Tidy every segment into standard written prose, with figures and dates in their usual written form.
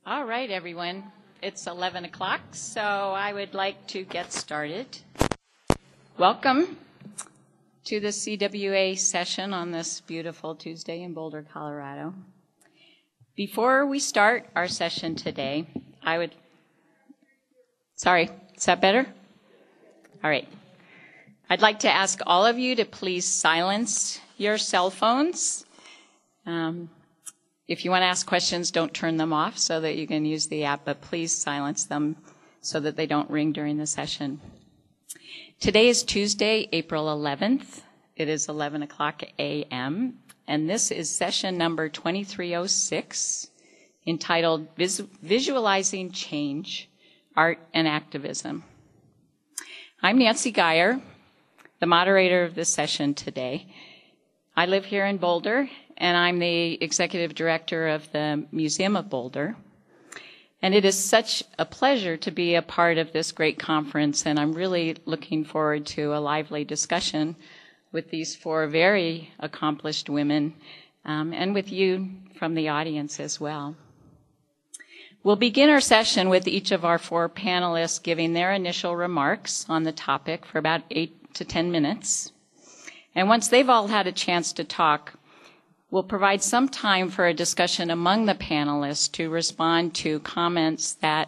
All right, everyone. It's 11 o'clock, so I would like to get started. Welcome to the CWA session on this beautiful Tuesday in Boulder, Colorado. Before we start our session today, Sorry, is that better? All right. I'd like to ask all of you to please silence your cell phones. If you want to ask questions, don't turn them off so that you can use the app, but please silence them so that they don't ring during the session. Today is Tuesday, April 11th. It is 11 o'clock a.m., and this is session number 2306, entitled Visualizing Change, Art and Activism. I'm Nancy Geyer, the moderator of this session today. I live here in Boulder, and I'm the executive director of the Museum of Boulder. And it is such a pleasure to be a part of this great conference, and I'm really looking forward to a lively discussion with these four very accomplished women, and with you from the audience as well. We'll begin our session with each of our four panelists giving their initial remarks on the topic for about 8 to 10 minutes. And once they've all had a chance to talk, we'll provide some time for a discussion among the panelists to respond to comments that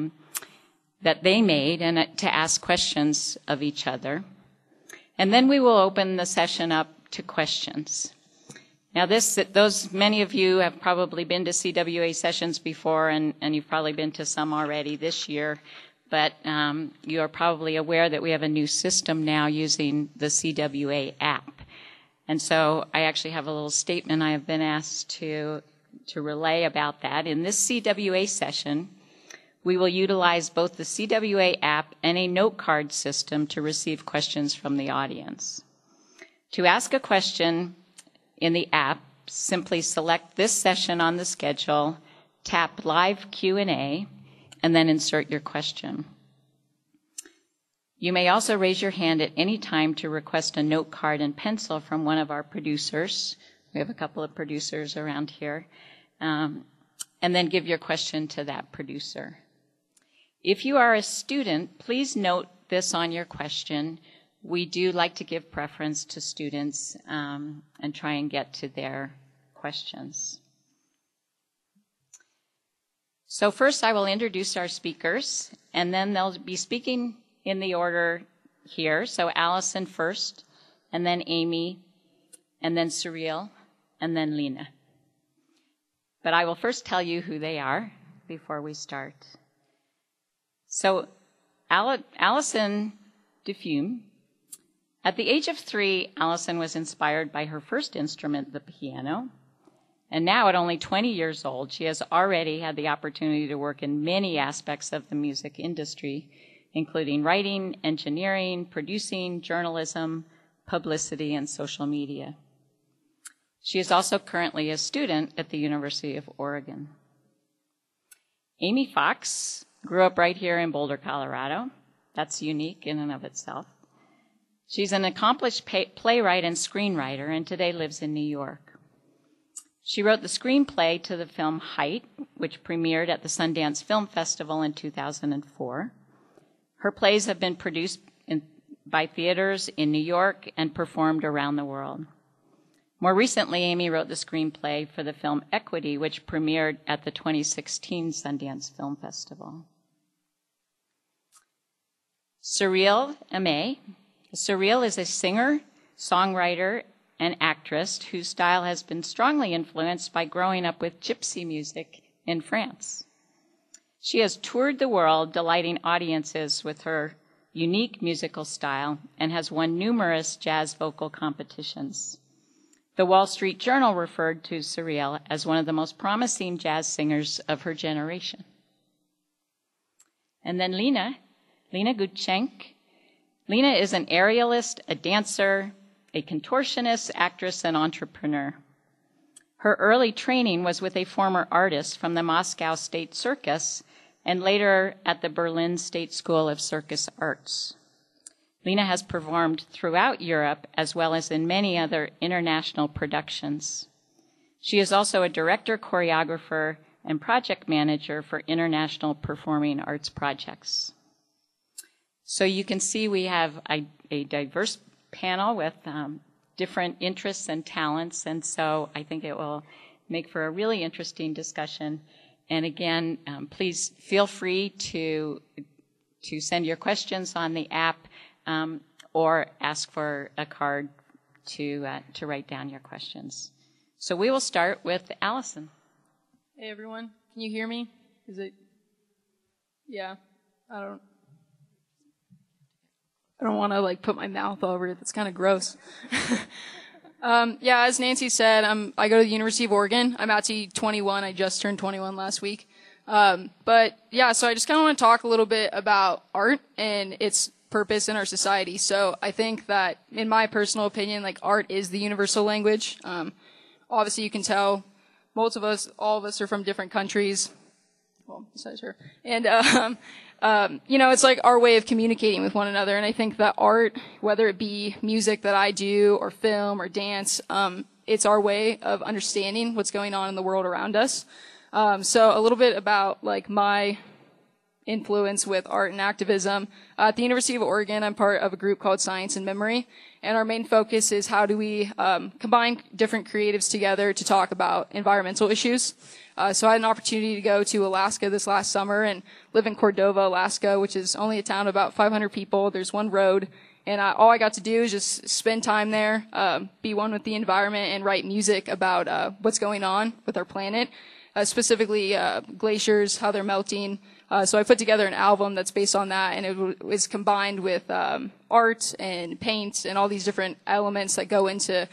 they made and to ask questions of each other. And then we will open the session up to questions. Now, many of you have probably been to CWA sessions before, and you've probably been to some already this year, but you are probably aware that we have a new system now using the CWA app. And so I actually have a little statement I have been asked to relay about that. In this CWA session, we will utilize both the CWA app and a note card system to receive questions from the audience. To ask a question in the app, simply select this session on the schedule, tap Live Q&A, and then insert your question. You may also raise your hand at any time to request a note card and pencil from one of our producers. We have a couple of producers around here. And then give your question to that producer. If you are a student, please note this on your question. We do like to give preference to students and try and get to their questions. So first I will introduce our speakers, and then they'll be speaking in the order here. So Allison first, and then Amy, and then Surreal, and then Lena. But I will first tell you who they are before we start. So Allison Defume. At the age of 3, Allison was inspired by her first instrument, the piano. And now at only 20 years old, she has already had the opportunity to work in many aspects of the music industry, including writing, engineering, producing, journalism, publicity, and social media. She is also currently a student at the University of Oregon. Amy Fox grew up right here in Boulder, Colorado. That's unique in and of itself. She's an accomplished playwright and screenwriter, and today lives in New York. She wrote the screenplay to the film Height, which premiered at the Sundance Film Festival in 2004. Her plays have been produced by theaters in New York and performed around the world. More recently, Amy wrote the screenplay for the film Equity, which premiered at the 2016 Sundance Film Festival. Surreal Aimee. Surreal is a singer, songwriter, and actress whose style has been strongly influenced by growing up with gypsy music in France. She has toured the world, delighting audiences with her unique musical style, and has won numerous jazz vocal competitions. The Wall Street Journal referred to Surreal as one of the most promising jazz singers of her generation. And then Lena Gutschenk. Lena is an aerialist, a dancer, a contortionist, actress, and entrepreneur. Her early training was with a former artist from the Moscow State Circus and later at the Berlin State School of Circus Arts. Lena has performed throughout Europe as well as in many other international productions. She is also a director, choreographer, and project manager for international performing arts projects. So you can see we have a diverse panel with different interests and talents, and so I think it will make for a really interesting discussion. And again, please feel free to send your questions on the app or ask for a card to write down your questions. So we will start with Allison. Hey everyone, can you hear me? Is it? Yeah, I don't want to like put my mouth over it. That's kind of gross. Yeah, as Nancy said, I go to the University of Oregon. I'm actually 21. I just turned 21 last week. But yeah, so I just kind of want to talk a little bit about art and its purpose in our society. So I think that, in my personal opinion, like art is the universal language. Obviously, you can tell most of us, all of us, are from different countries. Well, besides her, and it's like our way of communicating with one another. And I think that art, whether it be music that I do or film or dance, it's our way of understanding what's going on in the world around us. So a little bit about like my influence with art and activism. At the University of Oregon, I'm part of a group called Science and Memory, and our main focus is how do we combine different creatives together to talk about environmental issues. So I had an opportunity to go to Alaska this last summer and live in Cordova, Alaska, which is only a town of about 500 people. There's one road, and all I got to do is just spend time there, be one with the environment, and write music about what's going on with our planet, specifically glaciers, how they're melting. So I put together an album that's based on that, and it was combined with art and paint and all these different elements that go into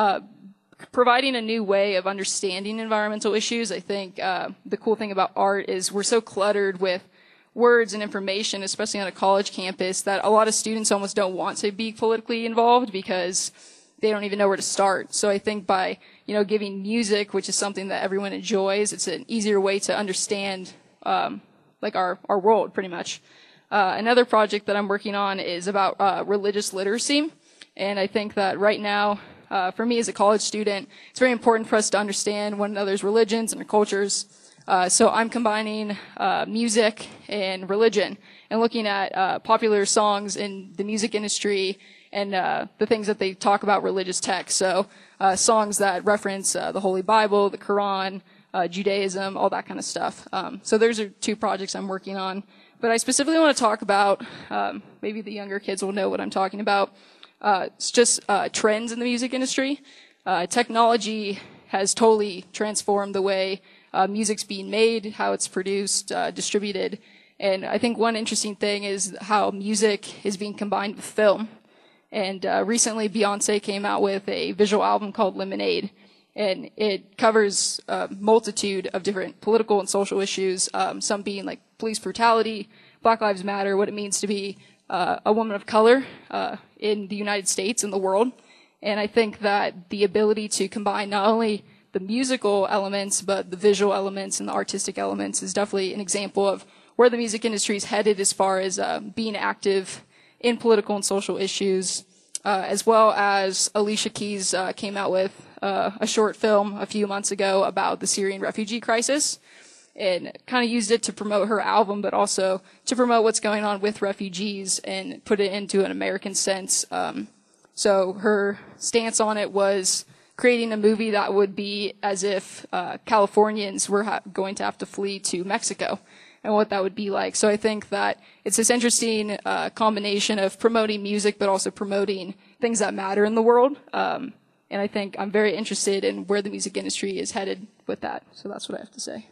providing a new way of understanding environmental issues. I think the cool thing about art is we're so cluttered with words and information, especially on a college campus, that a lot of students almost don't want to be politically involved because they don't even know where to start. So I think by, giving music, which is something that everyone enjoys, it's an easier way to understand like our world, pretty much. Another project that I'm working on is about religious literacy. And I think that right now, for me as a college student, it's very important for us to understand one another's religions and cultures. So I'm combining music and religion and looking at popular songs in the music industry and the things that they talk about religious texts. So songs that reference the Holy Bible, the Quran, Judaism, all that kind of stuff. So those are two projects I'm working on. But I specifically want to talk about, maybe the younger kids will know what I'm talking about. It's just trends in the music industry. Technology has totally transformed the way music's being made, how it's produced, distributed. And I think one interesting thing is how music is being combined with film. And recently Beyonce came out with a visual album called Lemonade. And it covers a multitude of different political and social issues, some being like police brutality, Black Lives Matter, what it means to be a woman of color in the United States and the world. And I think that the ability to combine not only the musical elements, but the visual elements and the artistic elements is definitely an example of where the music industry is headed as far as being active in political and social issues, as well as Alicia Keys came out with a short film a few months ago about the Syrian refugee crisis, and kind of used it to promote her album, but also to promote what's going on with refugees and put it into an American sense. So her stance on it was creating a movie that would be as if Californians were going to have to flee to Mexico and what that would be like. So I think that it's this interesting combination of promoting music, but also promoting things that matter in the world. And I think I'm very interested in where the music industry is headed with that. So that's what I have to say.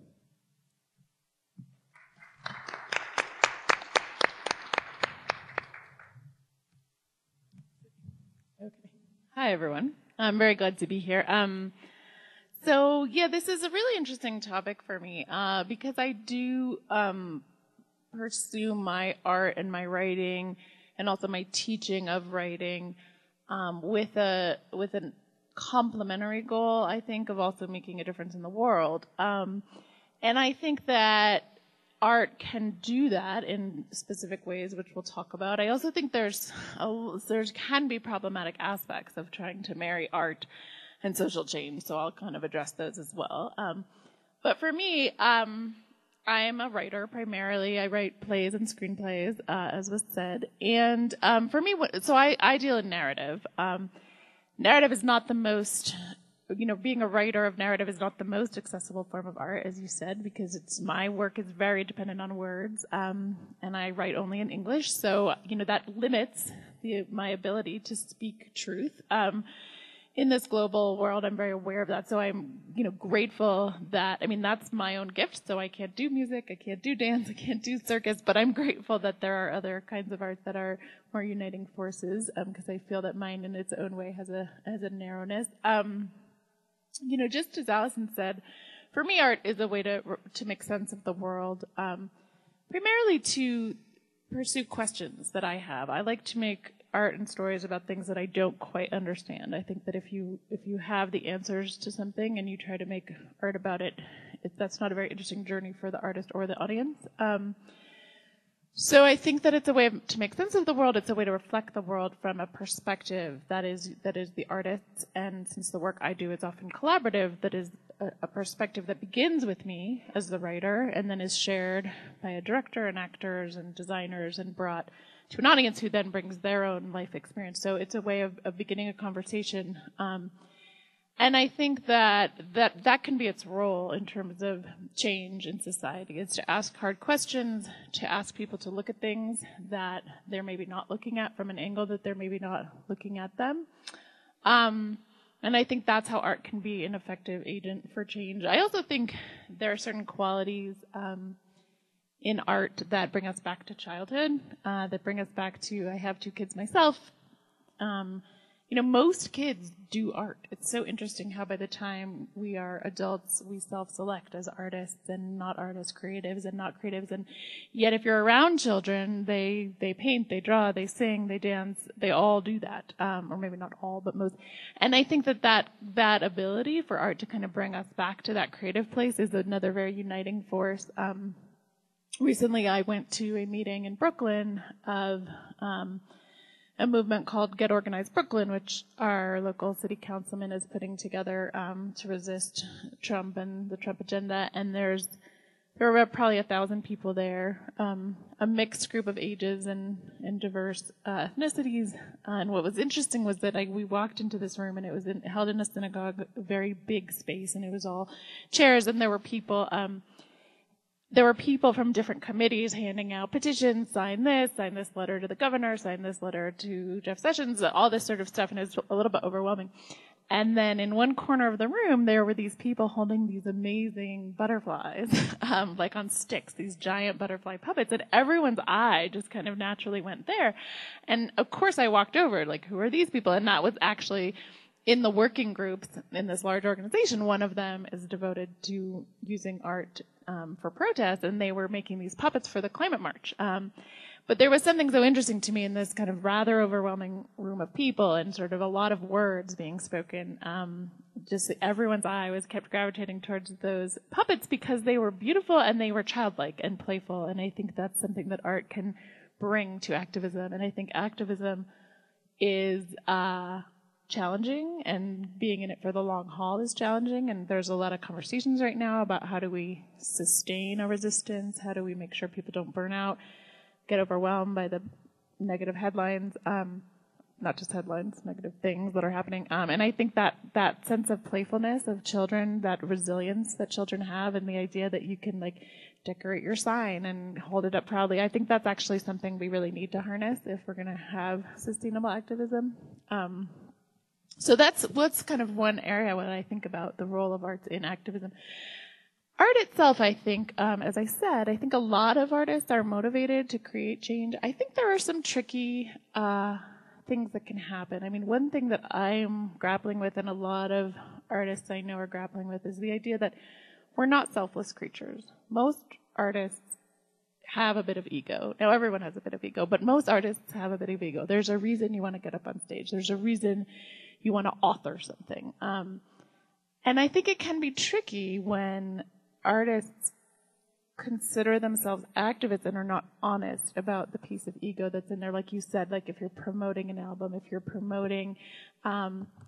Okay. Hi, everyone. I'm very glad to be here. So, yeah, this is a really interesting topic for me because I do pursue my art and my writing and also my teaching of writing with a complementary goal, I think, of also making a difference in the world. And I think that art can do that in specific ways, which we'll talk about. I also think there can be problematic aspects of trying to marry art and social change, so I'll kind of address those as well. But for me, I am a writer primarily. I write plays and screenplays, as was said. And for me, so I deal in narrative. Narrative is not the most, being a writer of narrative is not the most accessible form of art, as you said, because my work is very dependent on words, and I write only in English. So, that limits my ability to speak truth. In this global world, I'm very aware of that. So I'm, grateful that, that's my own gift. So I can't do music, I can't do dance, I can't do circus, but I'm grateful that there are other kinds of art that are more uniting forces, because I feel that mine in its own way has a narrowness. Just as Allison said, for me, art is a way to make sense of the world, primarily to pursue questions that I have. I like to make art and stories about things that I don't quite understand. I think that if you have the answers to something and you try to make art about it, that's not a very interesting journey for the artist or the audience. So I think that it's a way to make sense of the world. It's a way to reflect the world from a perspective that is the artist's. And since the work I do is often collaborative, that is a perspective that begins with me as the writer and then is shared by a director and actors and designers and brought to an audience who then brings their own life experience. So it's a way of beginning a conversation. And I think that can be its role in terms of change in society, is to ask hard questions, to ask people to look at things that they're maybe not looking at from an angle that they're maybe not looking at them. And I think that's how art can be an effective agent for change. I also think there are certain qualities in art that bring us back to childhood, that bring us back to, I have 2 kids myself. Most kids do art. It's so interesting how by the time we are adults, we self-select as artists and not artists, creatives and not creatives. And yet if you're around children, they paint, they draw, they sing, they dance, they all do that. Or maybe not all, but most. And I think that ability for art to kind of bring us back to that creative place is another very uniting force. Recently, I went to a meeting in Brooklyn of a movement called Get Organized Brooklyn, which our local city councilman is putting together to resist Trump and the Trump agenda. And there were probably 1,000 people there, a mixed group of ages and diverse ethnicities. And what was interesting was that we walked into this room, and it was held in a synagogue, a very big space, and it was all chairs, and there were people. There were people from different committees handing out petitions, sign this letter to the governor, sign this letter to Jeff Sessions, all this sort of stuff, and it was a little bit overwhelming. And then in one corner of the room, there were these people holding these amazing butterflies, like on sticks, these giant butterfly puppets, and everyone's eye just kind of naturally went there. And of course I walked over, like, who are these people? And that was actually in the working groups in this large organization. One of them is devoted to using art for protest, and they were making these puppets for the climate march. But there was something so interesting to me in this kind of rather overwhelming room of people and sort of a lot of words being spoken. Just everyone's eye was kept gravitating towards those puppets because they were beautiful and they were childlike and playful. And I think that's something that art can bring to activism. And I think activism is challenging, and being in it for the long haul is challenging. And there's a lot of conversations right now about how do we sustain a resistance, how do we make sure people don't burn out, get overwhelmed by the negative headlines, not just headlines, negative things that are happening. And I think that sense of playfulness of children, that resilience that children have, and the idea that you can like decorate your sign and hold it up proudly, I think that's actually something we really need to harness if we're going to have sustainable activism. So that's kind of one area when I think about the role of arts in activism. Art itself, I think, as I said, I think a lot of artists are motivated to create change. I think there are some tricky things that can happen. I mean, one thing that I'm grappling with, and a lot of artists I know are grappling with, is the idea that we're not selfless creatures. Most artists have a bit of ego. Now, everyone has a bit of ego, but most artists have a bit of ego. There's a reason you want to get up on stage. There's a reason you want to author something. And I think it can be tricky when artists consider themselves activists and are not honest about the piece of ego that's in there. Like you said, like if you're promoting an album, if you're promoting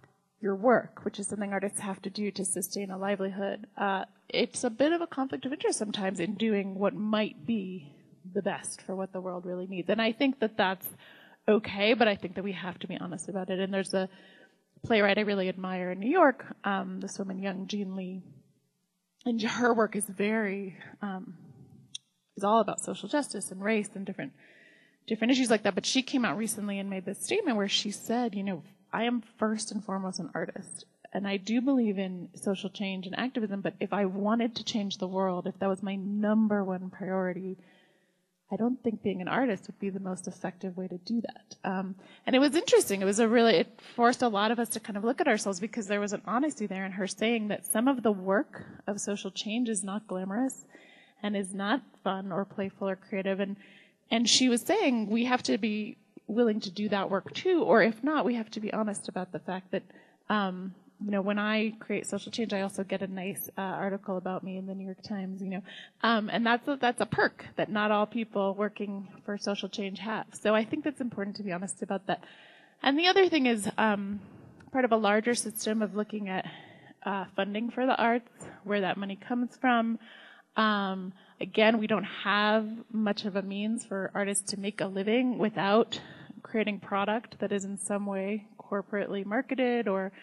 your work, which is something artists have to do to sustain a livelihood, it's a bit of a conflict of interest sometimes in doing what might be the best for what the world really needs. And I think that that's okay, but I think that we have to be honest about it. And there's a playwright I really admire in New York, this woman, young Jean Lee, and her work is very, is all about social justice and race and different issues like that. But she came out recently and made this statement where she said, I am first and foremost an artist. And I do believe in social change and activism, but if I wanted to change the world, if that was my number one priority, I don't think being an artist would be the most effective way to do that. And it was interesting. It forced a lot of us to kind of look at ourselves because there was an honesty there in her saying that some of the work of social change is not glamorous and is not fun or playful or creative. And she was saying we have to be willing to do that work too, or if not, we have to be honest about the fact that, when I create social change, I also get a nice article about me in the New York Times, and that's a perk that not all people working for social change have. So I think that's important to be honest about that. And the other thing is part of a larger system of looking at funding for the arts, where that money comes from. Again, we don't have much of a means for artists to make a living without creating product that is in some way corporately marketed or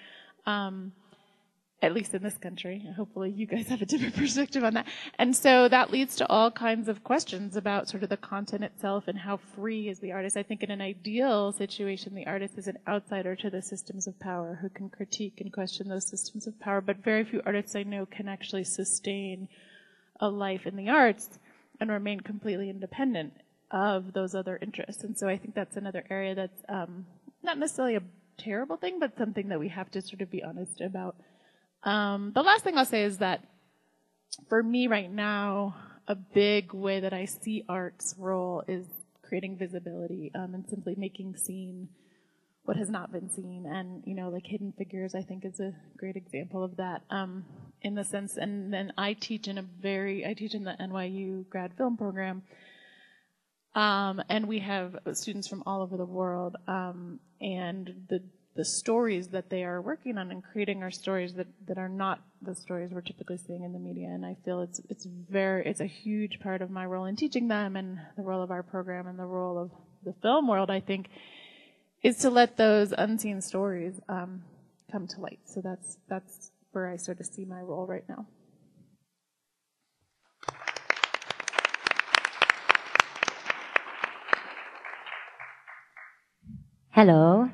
at least in this country. Hopefully you guys have a different perspective on that. And so that leads to all kinds of questions about sort of the content itself and how free is the artist. I think in an ideal situation, the artist is an outsider to the systems of power who can critique and question those systems of power, but very few artists I know can actually sustain a life in the arts and remain completely independent of those other interests. And so I think that's another area that's not necessarily a terrible thing, but something that we have to sort of be honest about. The last thing I'll say is that for me right now, a big way that I see art's role is creating visibility and simply making seen what has not been seen. And, like Hidden Figures, I think is a great example of that in the sense. And then I teach in the NYU grad film program. And we have students from all over the world, and the stories that they are working on and creating are stories that are not the stories we're typically seeing in the media. And I feel it's a huge part of my role in teaching them, and the role of our program, and the role of the film world, I think, is to let those unseen stories come to light. So that's where I sort of see my role right now. Hello.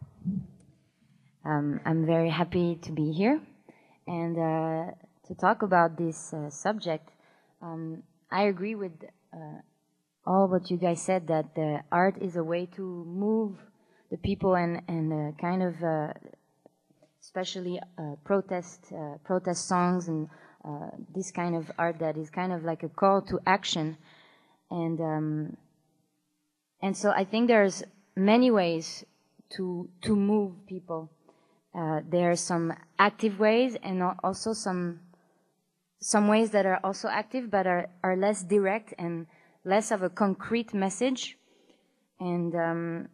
I'm very happy to be here and to talk about this subject. I agree with all what you guys said, that the art is a way to move the people and kind of especially protest songs and this kind of art that is kind of like a call to action. And so I think there's many ways to move people. There are some active ways and also some ways that are also active but are less direct and less of a concrete message. And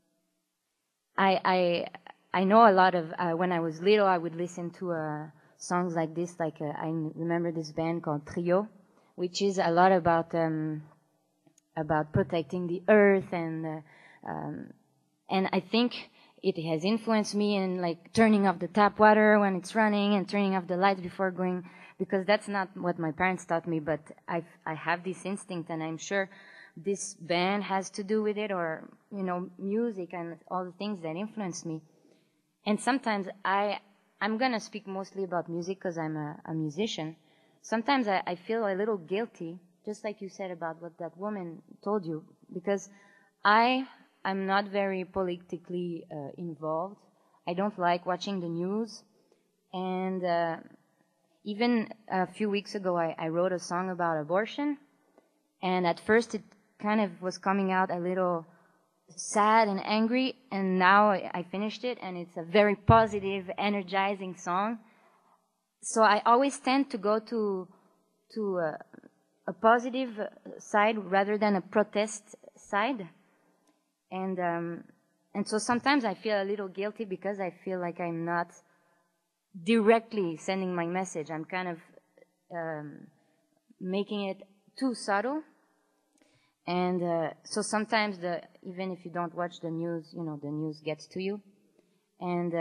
I know a lot of, when I was little, I would listen to songs like this, I remember this band called Trio, which is a lot about protecting the earth, and I think it has influenced me in like turning off the tap water when it's running and turning off the lights before going, because that's not what my parents taught me, but I have this instinct, and I'm sure this band has to do with it, or, music and all the things that influenced me. And sometimes I'm gonna speak mostly about music because I'm a musician. Sometimes I feel a little guilty, just like you said about what that woman told you, because I'm not very politically involved. I don't like watching the news. And even a few weeks ago, I wrote a song about abortion. And at first, it kind of was coming out a little sad and angry. And now I finished it, and it's a very positive, energizing song. So I always tend to go to a positive side rather than a protest side. And so sometimes I feel a little guilty because I feel like I'm not directly sending my message. I'm kind of making it too subtle. And so sometimes even if you don't watch the news, the news gets to you. And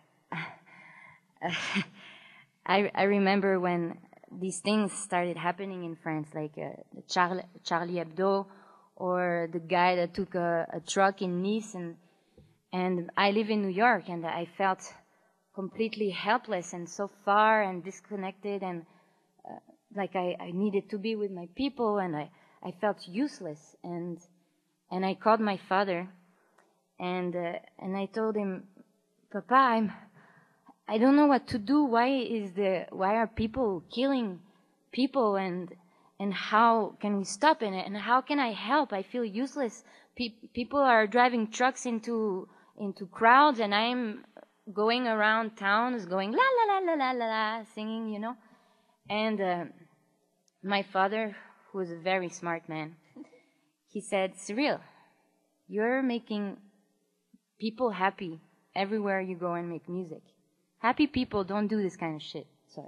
I remember when these things started happening in France, like Charlie Hebdo, or the guy that took a truck in Nice, and I live in New York, and I felt completely helpless and so far and disconnected, and like I needed to be with my people, and I felt useless, and I called my father, and I told him, Papa, I don't know what to do. Why are people killing people, and how can we stop it? And how can I help? I feel useless. People are driving trucks into crowds, and I'm going around towns going la la la la la la, singing, And my father, who is a very smart man, he said, Cyril, you're making people happy everywhere you go and make music. Happy people don't do this kind of shit. Sorry.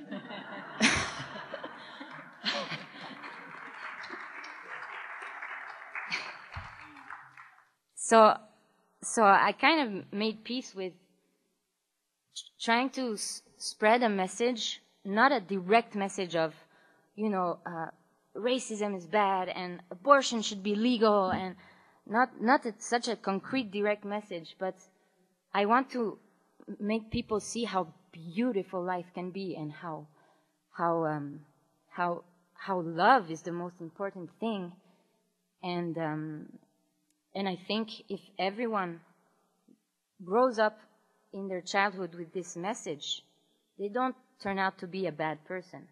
So I kind of made peace with trying to spread a message, not a direct message of, racism is bad and abortion should be legal, and not such a concrete direct message, but I want to make people see how beautiful life can be, and how love is the most important thing. And I think if everyone grows up in their childhood with this message, they don't turn out to be a bad person.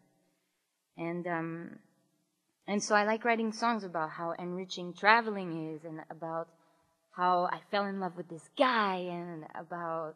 And so I like writing songs about how enriching traveling is, and about how I fell in love with this guy, and about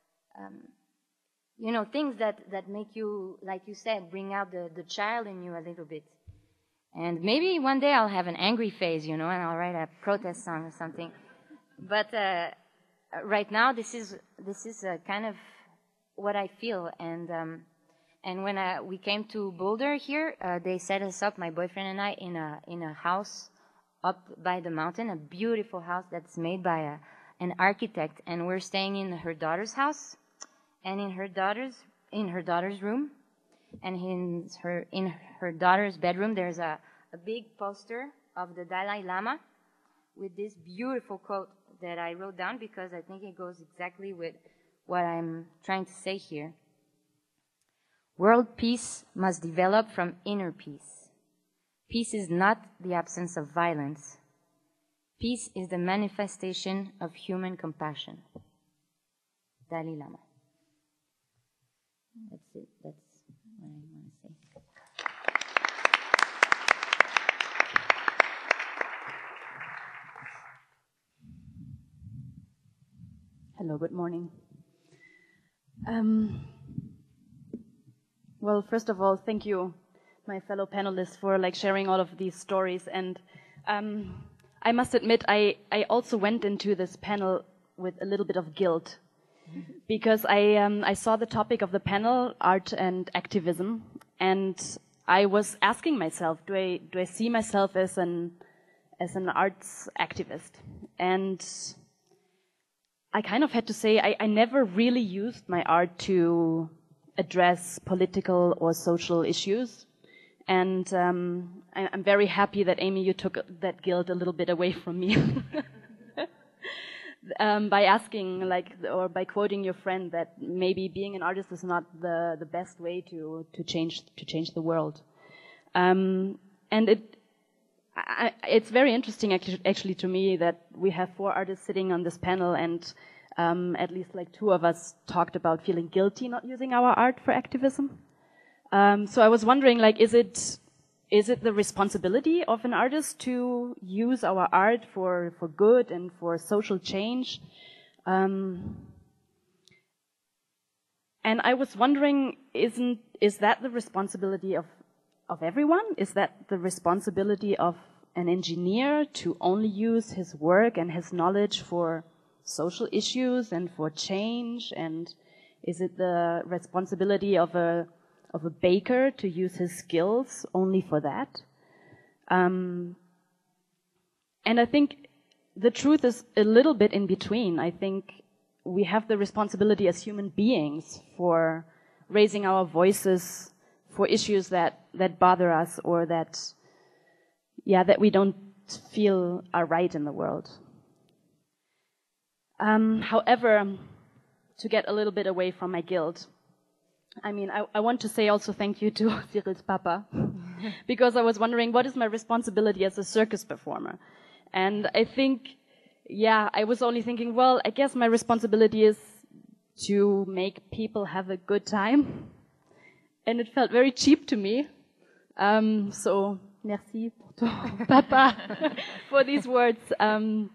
things that make you, like you said, bring out the child in you a little bit. And maybe one day I'll have an angry phase, and I'll write a protest song or something. But right now, this is kind of what I feel. And when we came to Boulder here, they set us up, my boyfriend and I, in a house up by the mountain, a beautiful house that's made by an architect. And we're staying in her daughter's house, and in her daughter's room, and in her daughter's bedroom, there's a big poster of the Dalai Lama with this beautiful quote that I wrote down because I think it goes exactly with what I'm trying to say here. World peace must develop from inner peace. Peace is not the absence of violence. Peace is the manifestation of human compassion. Dalai Lama. That's it. That's what I want to say. Hello, good morning. Well, first of all, thank you, my fellow panelists, for sharing all of these stories. And I must admit, I also went into this panel with a little bit of guilt, because I saw the topic of the panel, art and activism, and I was asking myself, do I see myself as an arts activist? And I kind of had to say I never really used my art to address political or social issues. And I'm very happy that, Amy, you took that guilt a little bit away from me. By asking, or by quoting your friend, that maybe being an artist is not the best way to change the world. And it's very interesting actually to me that we have 4 artists sitting on this panel, and at least 2 of us talked about feeling guilty not using our art for activism. So I was wondering, is it the responsibility of an artist to use our art for good and for social change? And I was wondering, is that the responsibility of everyone? Is that the responsibility of an engineer to only use his work and his knowledge for social issues and for change? And Is it the responsibility of a baker to use his skills only for that? And I think the truth is a little bit in between. I think we have the responsibility as human beings for raising our voices for issues that bother us or that we don't feel are right in the world. However, to get a little bit away from my guilt, I mean, I want to say also thank you to Cyril's papa, because I was wondering what is my responsibility as a circus performer. And I think, I was only thinking, well, I guess my responsibility is to make people have a good time. And it felt very cheap to me. So, merci pour ton papa for these words. And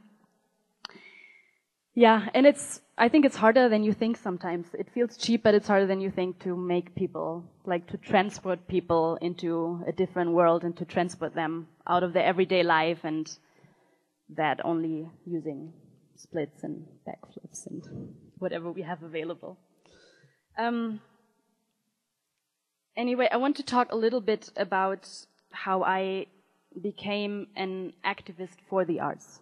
I think it's harder than you think sometimes. It feels cheap, but it's harder than you think to make people, like to transport people into a different world and to transport them out of their everyday life, and that only using splits and backflips and whatever we have available. Anyway, I want to talk a little bit about how I became an activist for the arts.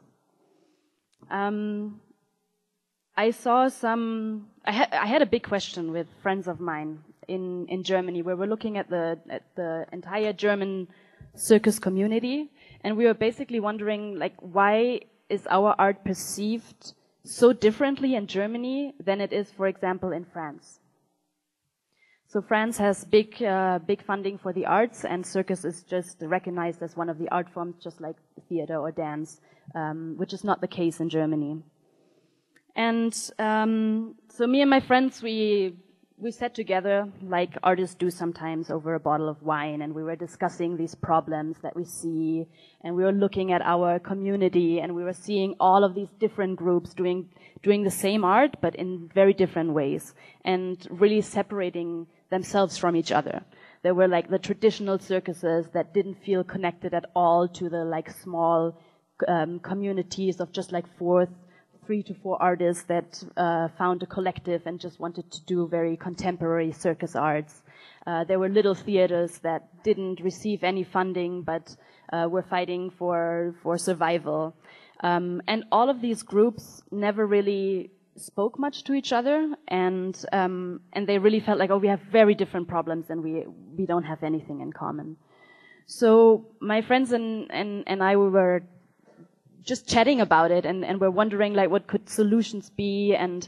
I had a big question with friends of mine in Germany, where we're looking at the entire German circus community, and we were basically wondering, like, why is our art perceived so differently in Germany than it is, for example, in France? So France has big funding for the arts, and circus is just recognized as one of the art forms, just like theater or dance, which is not the case in Germany. And so me and my friends, we sat together like artists do sometimes over a bottle of wine, and we were discussing these problems that we see, and we were looking at our community, and we were seeing all of these different groups doing the same art, but in very different ways, and really separating themselves from each other. There were like the traditional circuses that didn't feel connected at all to the like small communities of just like 3 to 4 artists that found a collective and just wanted to do very contemporary circus arts. There were little theaters that didn't receive any funding, but were fighting for survival. And all of these groups never really spoke much to each other, and they really felt like, oh, we have very different problems and we don't have anything in common. So my friends and I, we were just chatting about it, and we're wondering like what could solutions be, and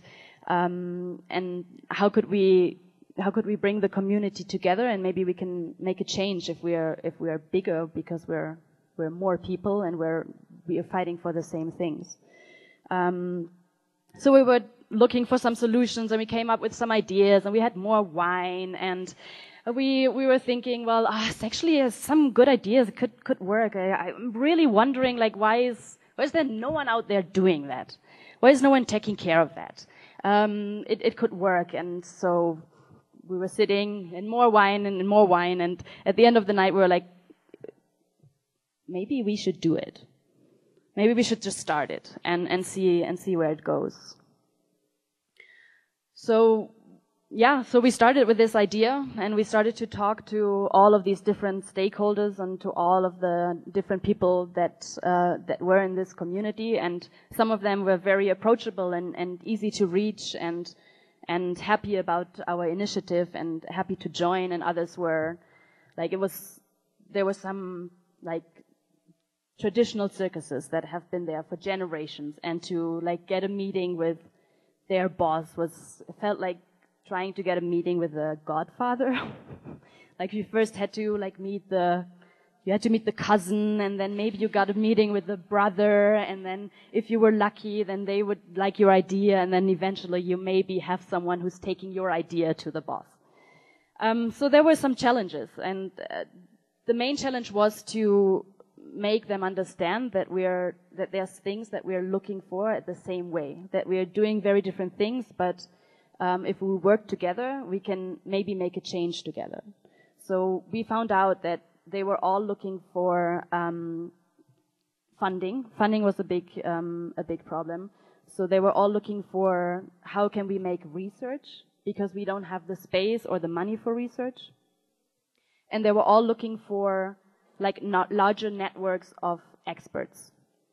how could we bring the community together, and maybe we can make a change if we are bigger, because we're more people and we are fighting for the same things. So we were looking for some solutions, and we came up with some ideas, and we had more wine, and we were thinking, well, it's actually some good ideas could work. I'm really wondering, like, why is there no one out there doing that? Why is no one taking care of that? It could work. And so we were sitting, and more wine, and at the end of the night we were like, maybe we should do it. Maybe we should just start it and see where it goes. So we started with this idea, and we started to talk to all of these different stakeholders and to all of the different people that were in this community, and some of them were very approachable and easy to reach and happy about our initiative and happy to join, and others were like, there were some like traditional circuses that have been there for generations, and to like get a meeting with their boss felt like trying to get a meeting with the godfather. Like you first had to like meet the cousin, and then maybe you got a meeting with the brother, and then if you were lucky, then they would like your idea, and then eventually you maybe have someone who's taking your idea to the boss. So there were some challenges, and the main challenge was to make them understand that there's things that we're looking for at the same way, that we're doing very different things, but if we work together, we can maybe make a change together. So we found out that they were all looking for funding. Funding was a big problem. So they were all looking for how can we make research because we don't have the space or the money for research. And they were all looking for like not larger networks of experts.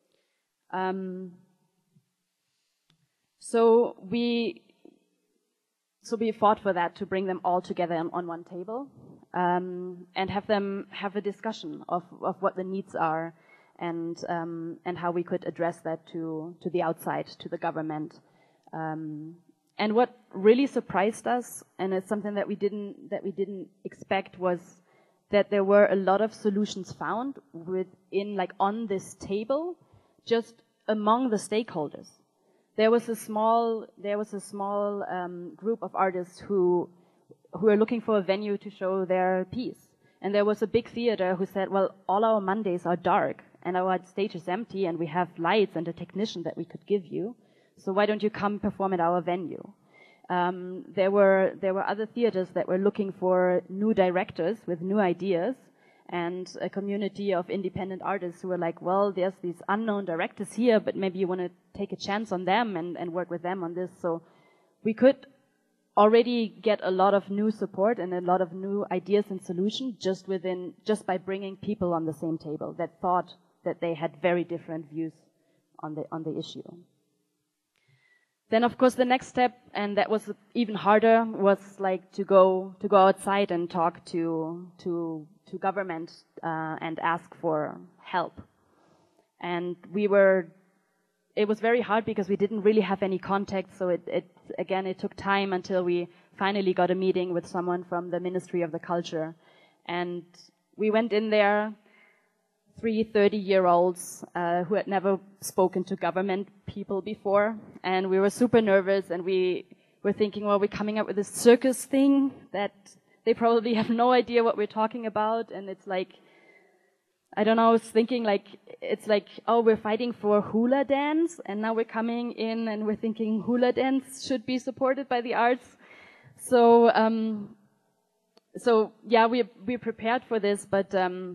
So we fought for that, to bring them all together on one table, and have them have a discussion of what the needs are, and how we could address that to the outside, to the government. And what really surprised us, and it's something that we didn't expect, was that there were a lot of solutions found within, like, on this table, just among the stakeholders. There was a small group of artists who were looking for a venue to show their piece, and there was a big theater who said, "Well, all our Mondays are dark, and our stage is empty, and we have lights and a technician that we could give you. So why don't you come perform at our venue?" There were other theaters that were looking for new directors with new ideas, and a community of independent artists who were like, "Well, there's these unknown directors here, but maybe you want to take a chance on them and work with them on this." So we could already get a lot of new support and a lot of new ideas and solutions just by bringing people on the same table that thought that they had very different views on the issue. Then, of course, the next step, and that was even harder, was like to go outside and talk to government and ask for help. And it was very hard because we didn't really have any contact. So it took time until we finally got a meeting with someone from the Ministry of the Culture, and we went in there. 3 30-year-olds who had never spoken to government people before, and we were super nervous, and we were thinking, well, we're coming up with this circus thing that they probably have no idea what we're talking about, and it's like, I don't know, I was thinking like, it's like, oh, we're fighting for hula dance, and now we're coming in and we're thinking hula dance should be supported by the arts. So yeah, we prepared for this, but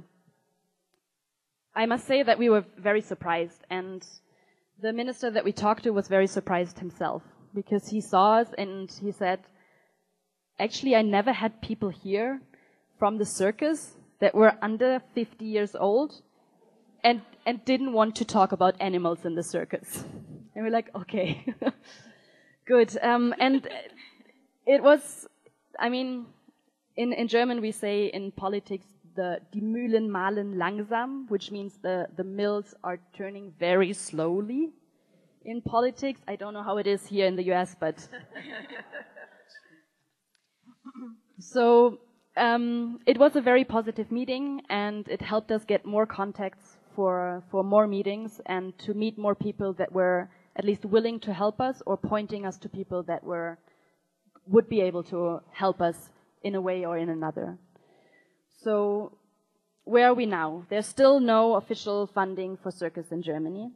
I must say that we were very surprised, and the minister that we talked to was very surprised himself, because he saw us and he said, "Actually, I never had people here from the circus that were under 50 years old and didn't want to talk about animals in the circus." And we're like, okay, good. And it was, I mean, in German we say in politics, die Mühlen mahlen langsam, which means the mills are turning very slowly in politics. I don't know how it is here in the US, but so it was a very positive meeting, and it helped us get more contacts for more meetings and to meet more people that were at least willing to help us or pointing us to people that would be able to help us in a way or in another. So where are we now? There's still no official funding for circus in Germany.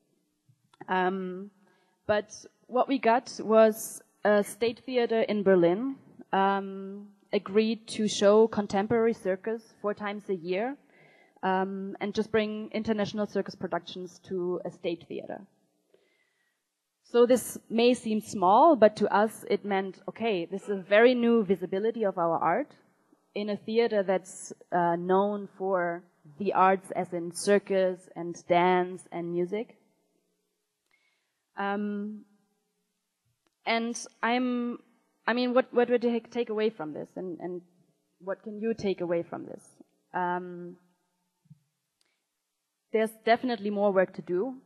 But what we got was a state theater in Berlin agreed to show contemporary circus 4 times a year and just bring international circus productions to a state theater. So this may seem small, but to us it meant, okay, this is a very new visibility of our art in a theater that's known for the arts as in circus and dance and music. And what would you take away from this, and what can you take away from this? There's definitely more work to do.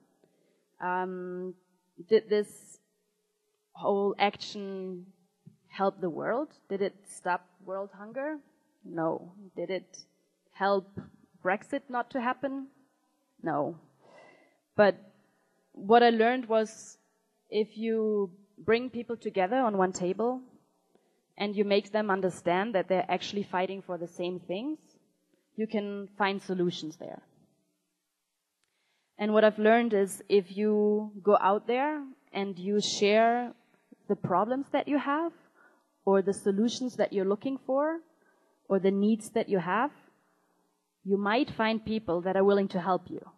Did this whole action help the world? Did it stop world hunger? No. Did it help Brexit not to happen? No. But what I learned was, if you bring people together on one table and you make them understand that they're actually fighting for the same things, you can find solutions there. And what I've learned is, if you go out there and you share the problems that you have, or the solutions that you're looking for, or the needs that you have, you might find people that are willing to help you.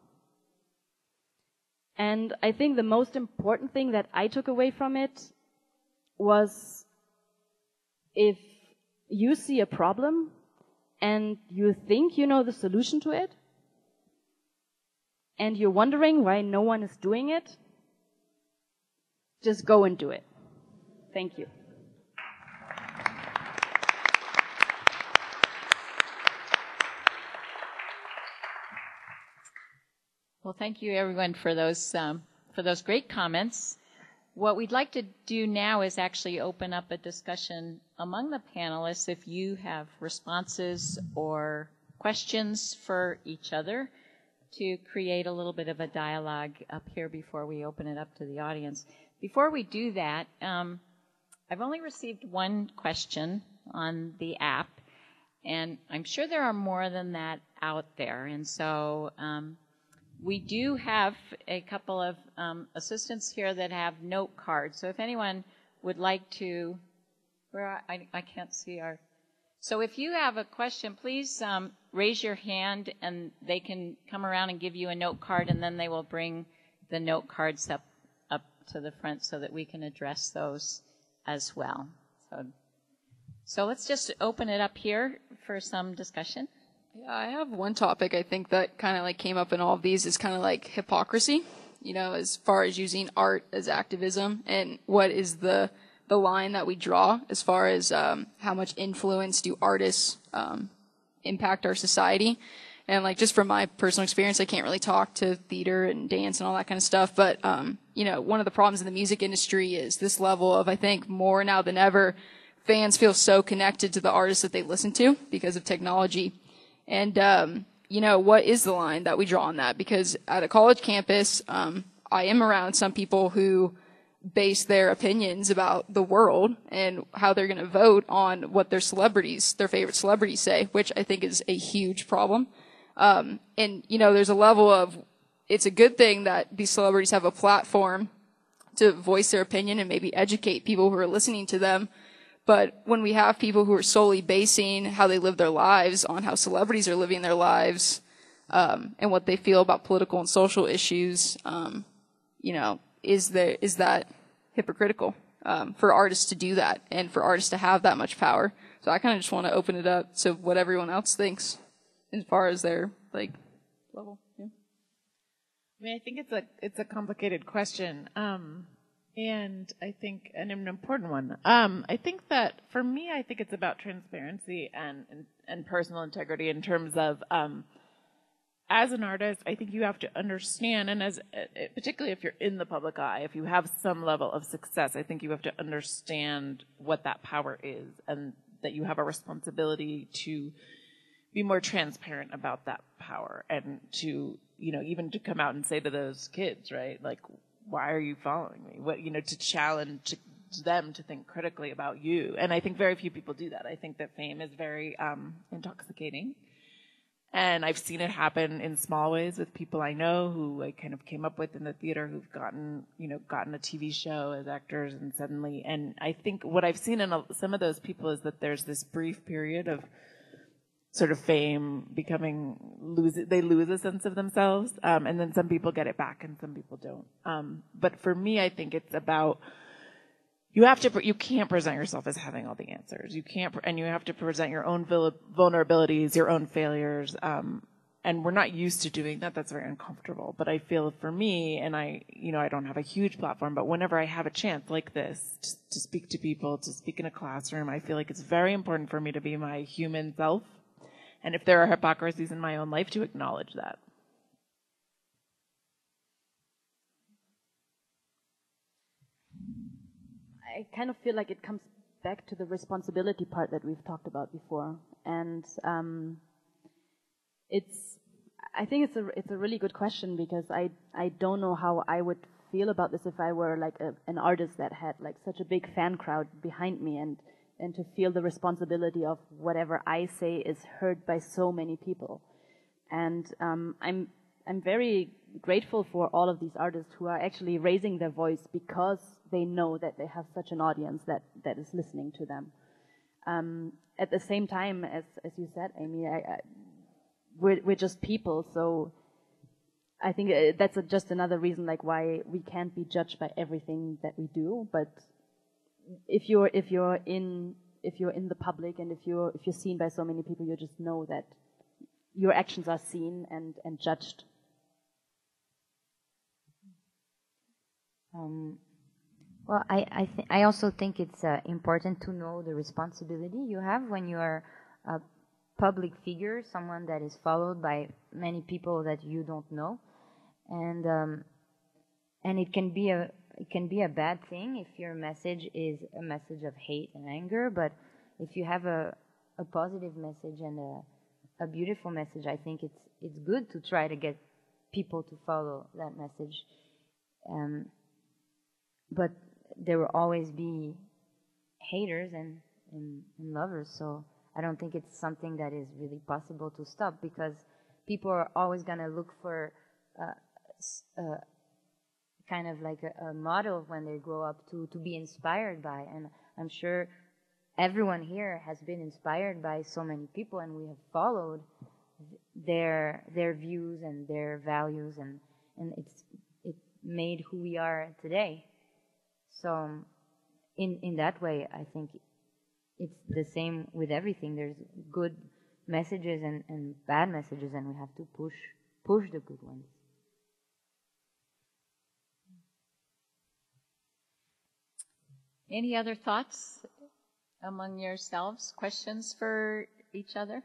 And I think the most important thing that I took away from it was if you see a problem and you think you know the solution to it, and you're wondering why no one is doing it, just go and do it. Thank you. Well, thank you everyone for those great comments. What we'd like to do now is actually open up a discussion among the panelists. If you have responses or questions for each other, to create a little bit of a dialogue up here before we open it up to the audience. Before we do that, I've only received one question on the app, and I'm sure there are more than that out there. And so we do have a couple of assistants here that have note cards. So if anyone would like to, I can't see our. So if you have a question, please raise your hand, and they can come around and give you a note card, and then they will bring the note cards up to the front so that we can address those as well. So let's just open it up here for some discussion. Yeah, I have one topic I think that kind of like came up in all of these is kind of like hypocrisy, you know, as far as using art as activism, and what is the line that we draw as far as how much influence do artists impact our society. And like just from my personal experience, I can't really talk to theater and dance and all that kind of stuff, but you know, one of the problems in the music industry is this level of, I think more now than ever, fans feel so connected to the artists that they listen to because of technology. And you know, what is the line that we draw on that? Because at a college campus, I am around some people who base their opinions about the world and how they're going to vote on what their favorite celebrities say, which I think is a huge problem. And, you know, there's a level of, it's a good thing that these celebrities have a platform to voice their opinion and maybe educate people who are listening to them. But when we have people who are solely basing how they live their lives on how celebrities are living their lives, and what they feel about political and social issues, you know, is that hypocritical for artists to do that and for artists to have that much power? So I kind of just want to open it up to what everyone else thinks as far as their like level. Yeah. I mean, I think it's a complicated question, and I think an important one. I think that for me, I think it's about transparency and personal integrity in terms of. As an artist, I think you have to understand, and particularly if you're in the public eye, if you have some level of success, I think you have to understand what that power is, and that you have a responsibility to be more transparent about that power, and to, you know, even to come out and say to those kids, right, like, why are you following me? What, you know, to challenge them to think critically about you. And I think very few people do that. I think that fame is very intoxicating. And I've seen it happen in small ways with people I know who I kind of came up with in the theater who've gotten a TV show as actors and suddenly, and I think what I've seen in some of those people is that there's this brief period of sort of fame they lose a sense of themselves, and then some people get it back and some people don't. But for me, I think it's about, you can't present yourself as having all the answers. You have to present your own vulnerabilities, your own failures. And we're not used to doing that. That's very uncomfortable. But I feel for me, and I don't have a huge platform, but whenever I have a chance like this to speak to people, to speak in a classroom, I feel like it's very important for me to be my human self. And if there are hypocrisies in my own life, to acknowledge that. I kind of feel like it comes back to the responsibility part that we've talked about before, and I think it's a really good question, because I don't know how I would feel about this if I were like an artist that had like such a big fan crowd behind me, and to feel the responsibility of whatever I say is heard by so many people. And I'm very grateful for all of these artists who are actually raising their voice because they know that they have such an audience that is listening to them. At the same time, as you said, Amy, we're just people, so I think that's just another reason like why we can't be judged by everything that we do. But if you're in you're in the public and if you're seen by so many people, you just know that your actions are seen and judged. Well, I also think it's important to know the responsibility you have when you are a public figure, someone that is followed by many people that you don't know, and it can be a bad thing if your message is a message of hate and anger. But if you have a positive message and a beautiful message, I think it's good to try to get people to follow that message. But there will always be haters and lovers, so I don't think it's something that is really possible to stop, because people are always going to look for kind of like a model when they grow up to be inspired by. And I'm sure everyone here has been inspired by so many people, and we have followed their views and their values, and it made who we are today. So in that way, I think it's the same with everything. There's good messages and bad messages, and we have to push the good ones. Any other thoughts among yourselves? Questions for each other?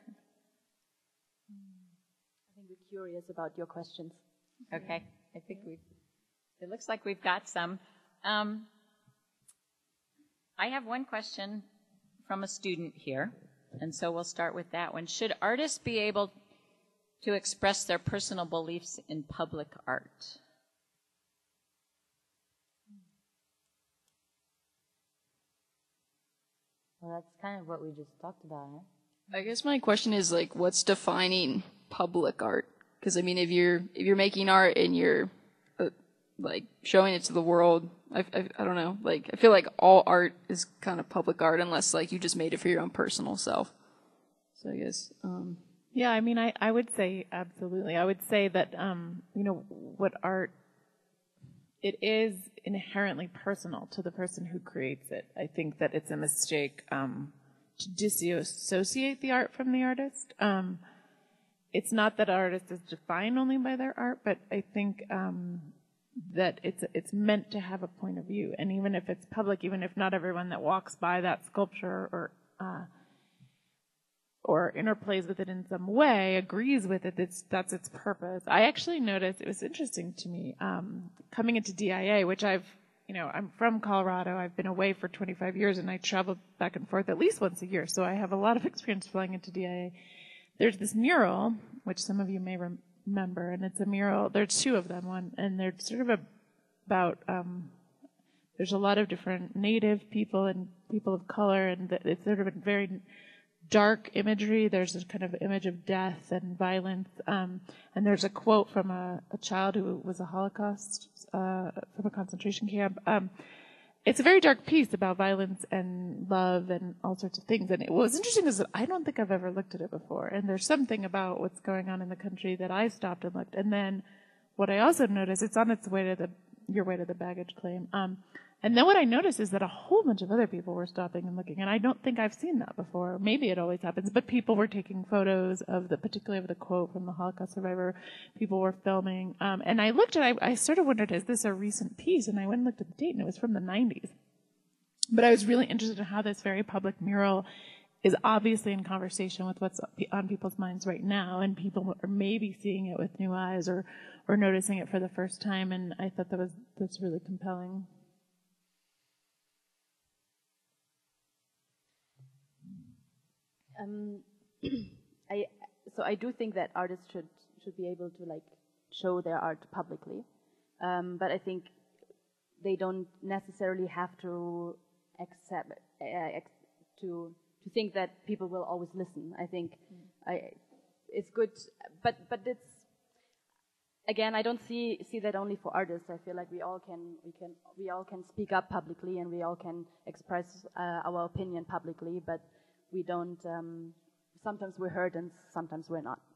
I think we're curious about your questions. Okay. I think it looks like we've got some. I have one question from a student here, and so we'll start with that one. Should artists be able to express their personal beliefs in public art? Well, that's kind of what we just talked about, huh? I guess my question is, like, what's defining public art? Because I mean, if you're making art and you're like showing it to the world, I don't know. Like, I feel like all art is kind of public art unless like you just made it for your own personal self. So I guess. Yeah, I mean, I would say absolutely. I would say that what art, it is inherently personal to the person who creates it. I think that it's a mistake to disassociate the art from the artist. It's not that an artist is defined only by their art, but I think that it's meant to have a point of view. And even if it's public, even if not everyone that walks by that sculpture or interplays with it in some way agrees with it, that's its purpose. I actually noticed, it was interesting to me, coming into DIA, which I'm from Colorado. I've been away for 25 years, and I travel back and forth at least once a year, so I have a lot of experience flying into DIA. There's this mural, which some of you may remember, and it's a mural. There's two of them, and they're sort of about, there's a lot of different Native people and people of color, and it's sort of a very dark imagery. There's this kind of image of death and violence, and there's a quote from a child who was a Holocaust from a concentration camp. It's a very dark piece about violence and love and all sorts of things. And what was interesting is that I don't think I've ever looked at it before. And there's something about what's going on in the country that I stopped and looked. And then what I also noticed, it's on its way to your way to the baggage claim. And then what I noticed is that a whole bunch of other people were stopping and looking. And I don't think I've seen that before. Maybe it always happens. But people were taking photos particularly of the quote from the Holocaust survivor. People were filming. And I looked at it, I sort of wondered, is this a recent piece? And I went and looked at the date, and it was from the 90s. But I was really interested in how this very public mural is obviously in conversation with what's on people's minds right now. And people are maybe seeing it with new eyes or noticing it for the first time. And I thought that's really compelling. So I do think that artists should be able to like show their art publicly, but I think they don't necessarily have to accept to think that people will always listen. I think it's good, but it's again, I don't see that only for artists. I feel like we all can speak up publicly, and we all can express our opinion publicly, but we don't, sometimes we're heard and sometimes we're not.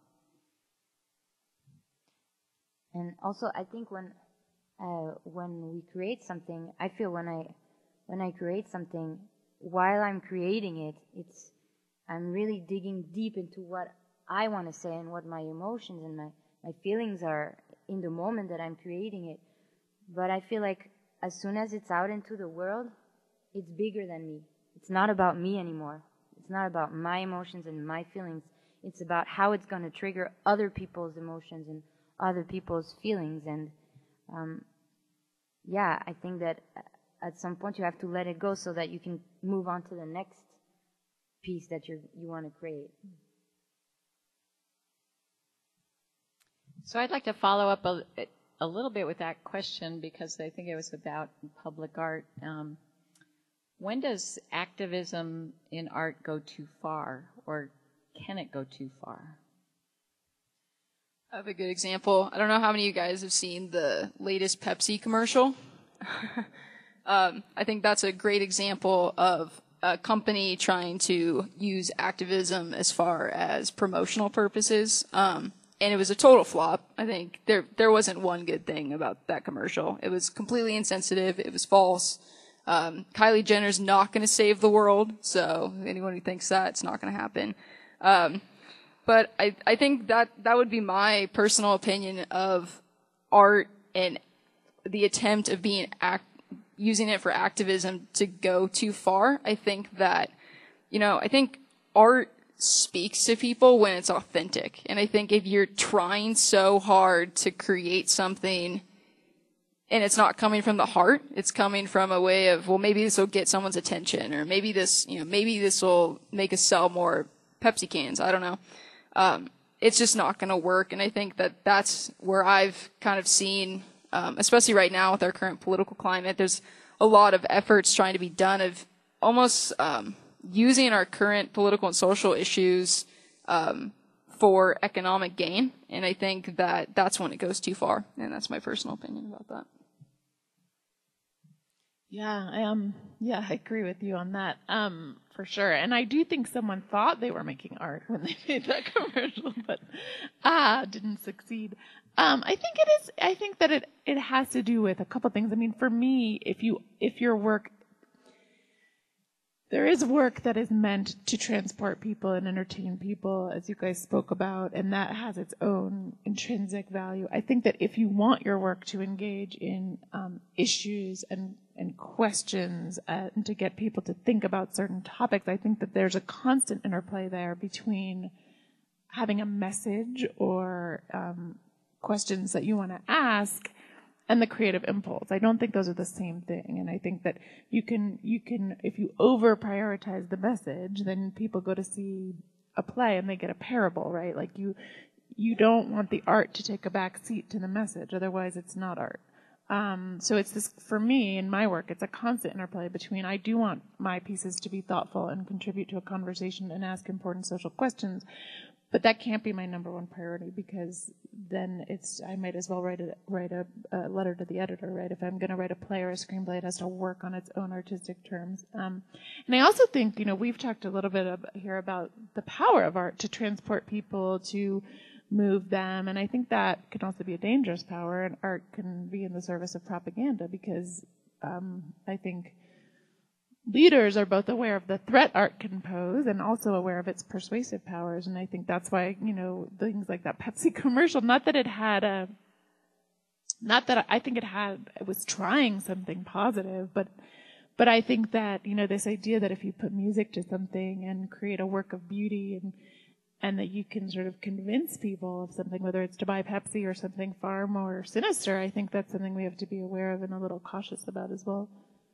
And also, I think when we create something, I feel when I create something, while I'm creating it, I'm really digging deep into what I want to say and what my emotions and my feelings are in the moment that I'm creating it. But I feel like as soon as it's out into the world, it's bigger than me. It's not about me anymore. It's not about my emotions and my feelings. It's about how it's going to trigger other people's emotions and other people's feelings. And yeah, I think that at some point you have to let it go so that you can move on to the next piece that you want to create. So I'd like to follow up a little bit with that question because I think it was about public art. When does activism in art go too far, or can it go too far? I have a good example. I don't know how many of you guys have seen the latest Pepsi commercial. I think that's a great example of a company trying to use activism as far as promotional purposes. And it was a total flop. I think there wasn't one good thing about that commercial. It was completely insensitive. It was false. Kylie Jenner's not going to save the world. So anyone who thinks that, it's not going to happen. But I think that would be my personal opinion of art and the attempt of using it for activism to go too far. I think that, I think art speaks to people when it's authentic. And I think if you're trying so hard to create something and it's not coming from the heart, it's coming from a way of, well, maybe this will get someone's attention, or maybe this will make us sell more Pepsi cans. I don't know. It's just not going to work. And I think that that's where I've kind of seen, especially right now with our current political climate, there's a lot of efforts trying to be done of almost using our current political and social issues for economic gain. And I think that that's when it goes too far. And that's my personal opinion about that. Yeah, I agree with you on that, for sure. And I do think someone thought they were making art when they made that commercial, but didn't succeed. I think that it has to do with a couple things. I mean, for me, if your work, there is work that is meant to transport people and entertain people, as you guys spoke about, and that has its own intrinsic value. I think that if you want your work to engage in issues and questions and to get people to think about certain topics, I think that there's a constant interplay there between having a message or questions that you want to ask and the creative impulse. I don't think those are the same thing. And I think that you can, if you over prioritize the message, then people go to see a play and they get a parable, right? Like you don't want the art to take a back seat to the message. Otherwise it's not art. So it's this, for me, in my work, it's a constant interplay between I do want my pieces to be thoughtful and contribute to a conversation and ask important social questions, but that can't be my number one priority because then I might as well write a letter to the editor, right? If I'm going to write a play or a screenplay, it has to work on its own artistic terms. And I also think, we've talked a little bit here about the power of art to transport people, to move them, and I think that can also be a dangerous power, and art can be in the service of propaganda because I think leaders are both aware of the threat art can pose and also aware of its persuasive powers, and I think that's why, things like that Pepsi commercial, it was trying something positive, but I think that, this idea that if you put music to something and create a work of beauty and that you can sort of convince people of something, whether it's to buy Pepsi or something far more sinister, I think that's something we have to be aware of and a little cautious about as well.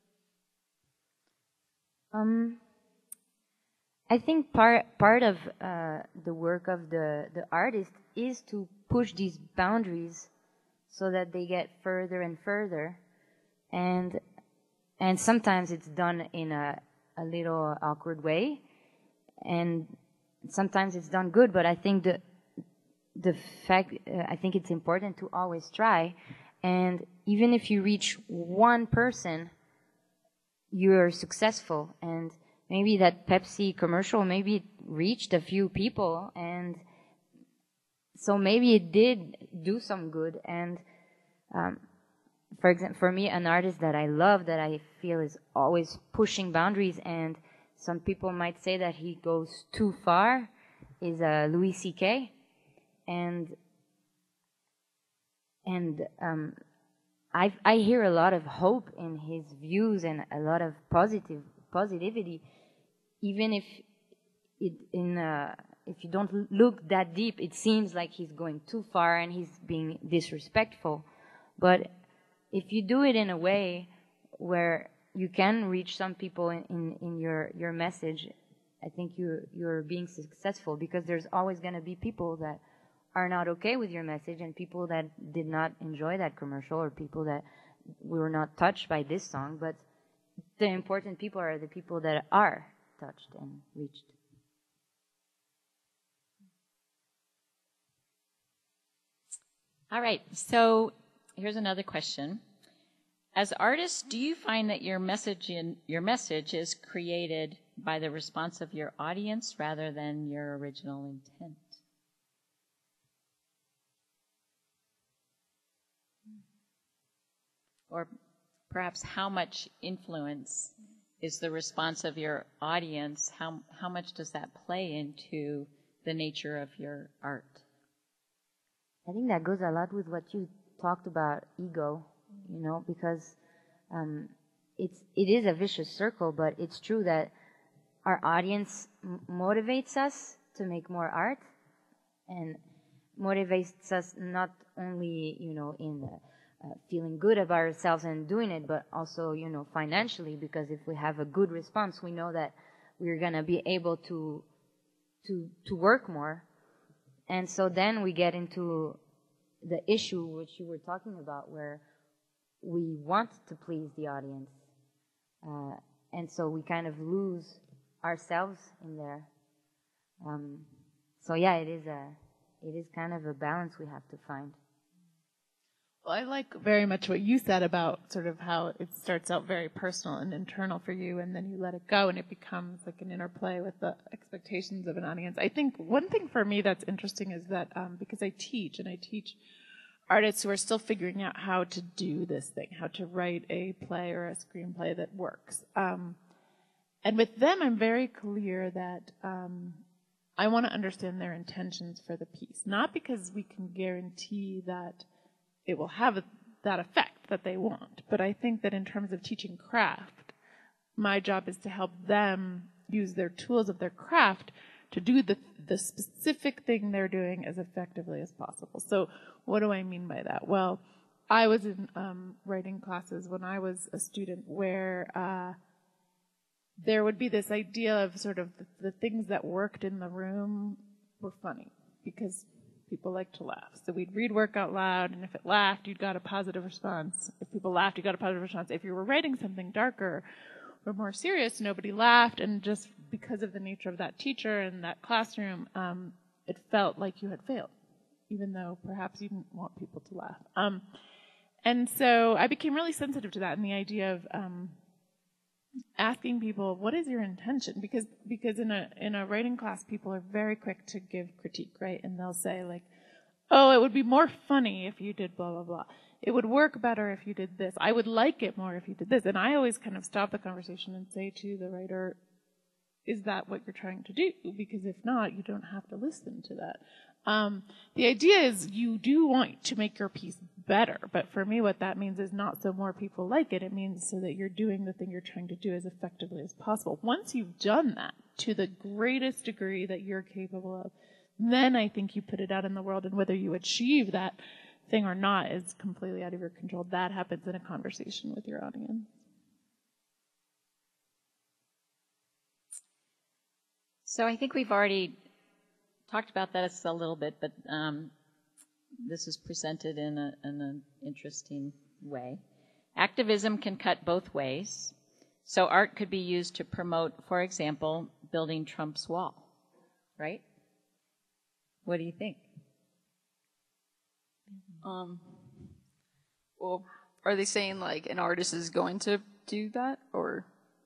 I think part of the work of the artist is to push these boundaries so that they get further and further, and sometimes it's done in a little awkward way, and sometimes it's done good, but I think I think it's important to always try. And even if you reach one person, you're successful. And maybe that Pepsi commercial, maybe it reached a few people, and so maybe it did do some good. And for example, for me, an artist that I love, that I feel is always pushing boundaries, and some people might say that he goes too far, is Louis C.K. And I hear a lot of hope in his views and a lot of positivity, even if if you don't look that deep, it seems like he's going too far and he's being disrespectful. But if you do it in a way where you can reach some people in your message, I think you're being successful, because there's always going to be people that are not okay with your message, and people that did not enjoy that commercial, or people that were not touched by this song. But the important people are the people that are touched and reached. All right, so here's another question. As artists, do you find that your message is created by the response of your audience rather than your original intent? Or perhaps how much influence is the response of your audience? How much does that play into the nature of your art? I think that goes a lot with what you talked about, ego, because it is a vicious circle, but it's true that our audience motivates us to make more art, and motivates us not only, in feeling good about ourselves and doing it, but also, financially, because if we have a good response, we know that we're going to be able to work more. And so then we get into the issue which you were talking about, where we want to please the audience. And so we kind of lose ourselves in there. So yeah, it is kind of a balance we have to find. Well, I like very much what you said about sort of how it starts out very personal and internal for you, and then you let it go, and it becomes like an interplay with the expectations of an audience. I think one thing for me that's interesting is that because I teach artists who are still figuring out how to do this thing, how to write a play or a screenplay that works. And with them, I'm very clear that I want to understand their intentions for the piece, not because we can guarantee that it will have that effect that they want. But I think that in terms of teaching craft, my job is to help them use their tools of their craft to do the specific thing they're doing as effectively as possible. So what do I mean by that? Well, I was in writing classes when I was a student where there would be this idea of sort of the things that worked in the room were funny, because people like to laugh. So we'd read work out loud, and if it laughed, you'd got a positive response. If people laughed, you got a positive response. If you were writing something darker or more serious, nobody laughed, and just because of the nature of that teacher and that classroom, it felt like you had failed, even though perhaps you didn't want people to laugh. And so I became really sensitive to that, and the idea of asking people, what is your intention? Because in a writing class, people are very quick to give critique, right? And they'll say like, oh, it would be more funny if you did blah, blah, blah. It would work better if you did this. I would like it more if you did this. And I always kind of stop the conversation and say to the writer, is that what you're trying to do? Because if not, you don't have to listen to that. The idea is you do want to make your piece better, but for me what that means is not so more people like it. It means so that you're doing the thing you're trying to do as effectively as possible. Once you've done that to the greatest degree that you're capable of, then I think you put it out in the world, and whether you achieve that thing or not is completely out of your control. That happens in a conversation with your audience. So I think we've already talked about that a little bit, but this is presented in an interesting way. Activism can cut both ways. So art could be used to promote, for example, building Trump's wall, right? What do you think? Well, are they saying like an artist is going to do that, or?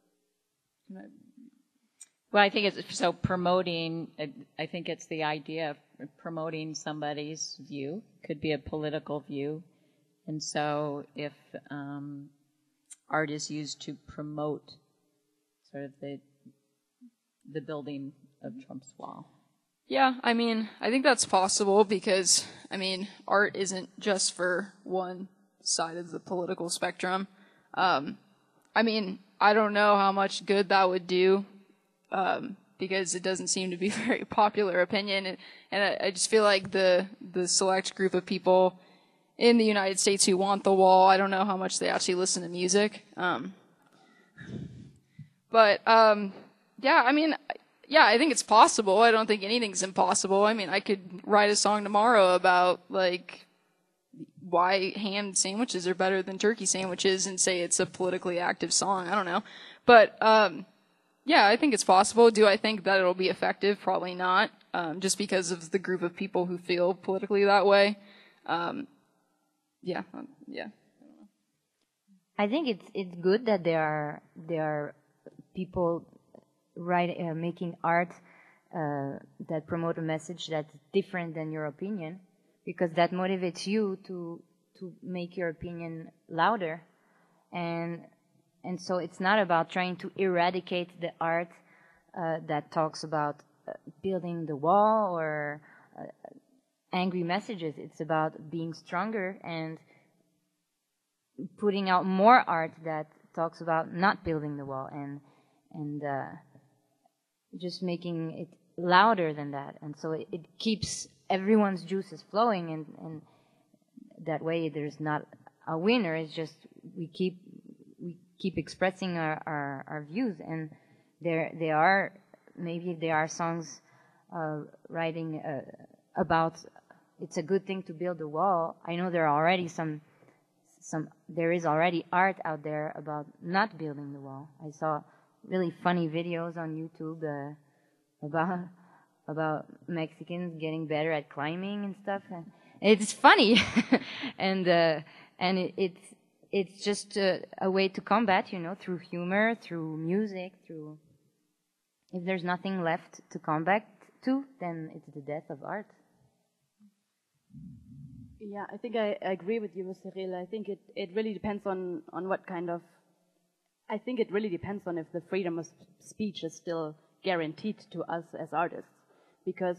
Well, I think it's so promoting. I think it's the idea of promoting somebody's view. Could be a political view, And so if art is used to promote sort of the building of Trump's wall. Yeah, I mean, I think that's possible because, I mean, art isn't just for one side of the political spectrum. I mean, I don't know how much good that would do, because it doesn't seem to be a very popular opinion. And I just feel like the select group of people in the United States who want the wall, I don't know how much they actually listen to music. Yeah, I mean, yeah, I think it's possible. I don't think anything's impossible. I mean, I could write a song tomorrow about, like, why ham sandwiches are better than turkey sandwiches and say it's a politically active song. I don't know. But, yeah, I think it's possible. Do I think that it'll be effective? Probably not, just because of the group of people who feel politically that way. Yeah. I think it's good that there are people making art that promote a message that's different than your opinion, because that motivates you to make your opinion louder, and so it's not about trying to eradicate the art that talks about building the wall or angry messages. It's about being stronger and putting out more art that talks about not building the wall and just making it louder than that. And so it keeps everyone's juices flowing, and that way there's not a winner. It's just we keep expressing our views, and there are songs writing about it's a good thing to build a wall. I know there are already there is already art out there about not building the wall. I saw really funny videos on YouTube about Mexicans getting better at climbing and stuff. And it's funny, and it's just a way to combat, through humor, through music, through. If there's nothing left to combat to, then it's the death of art. Yeah, I think I agree with you, Cyril. I think it really depends on what kind of. I think it really depends on if the freedom of speech is still guaranteed to us as artists, because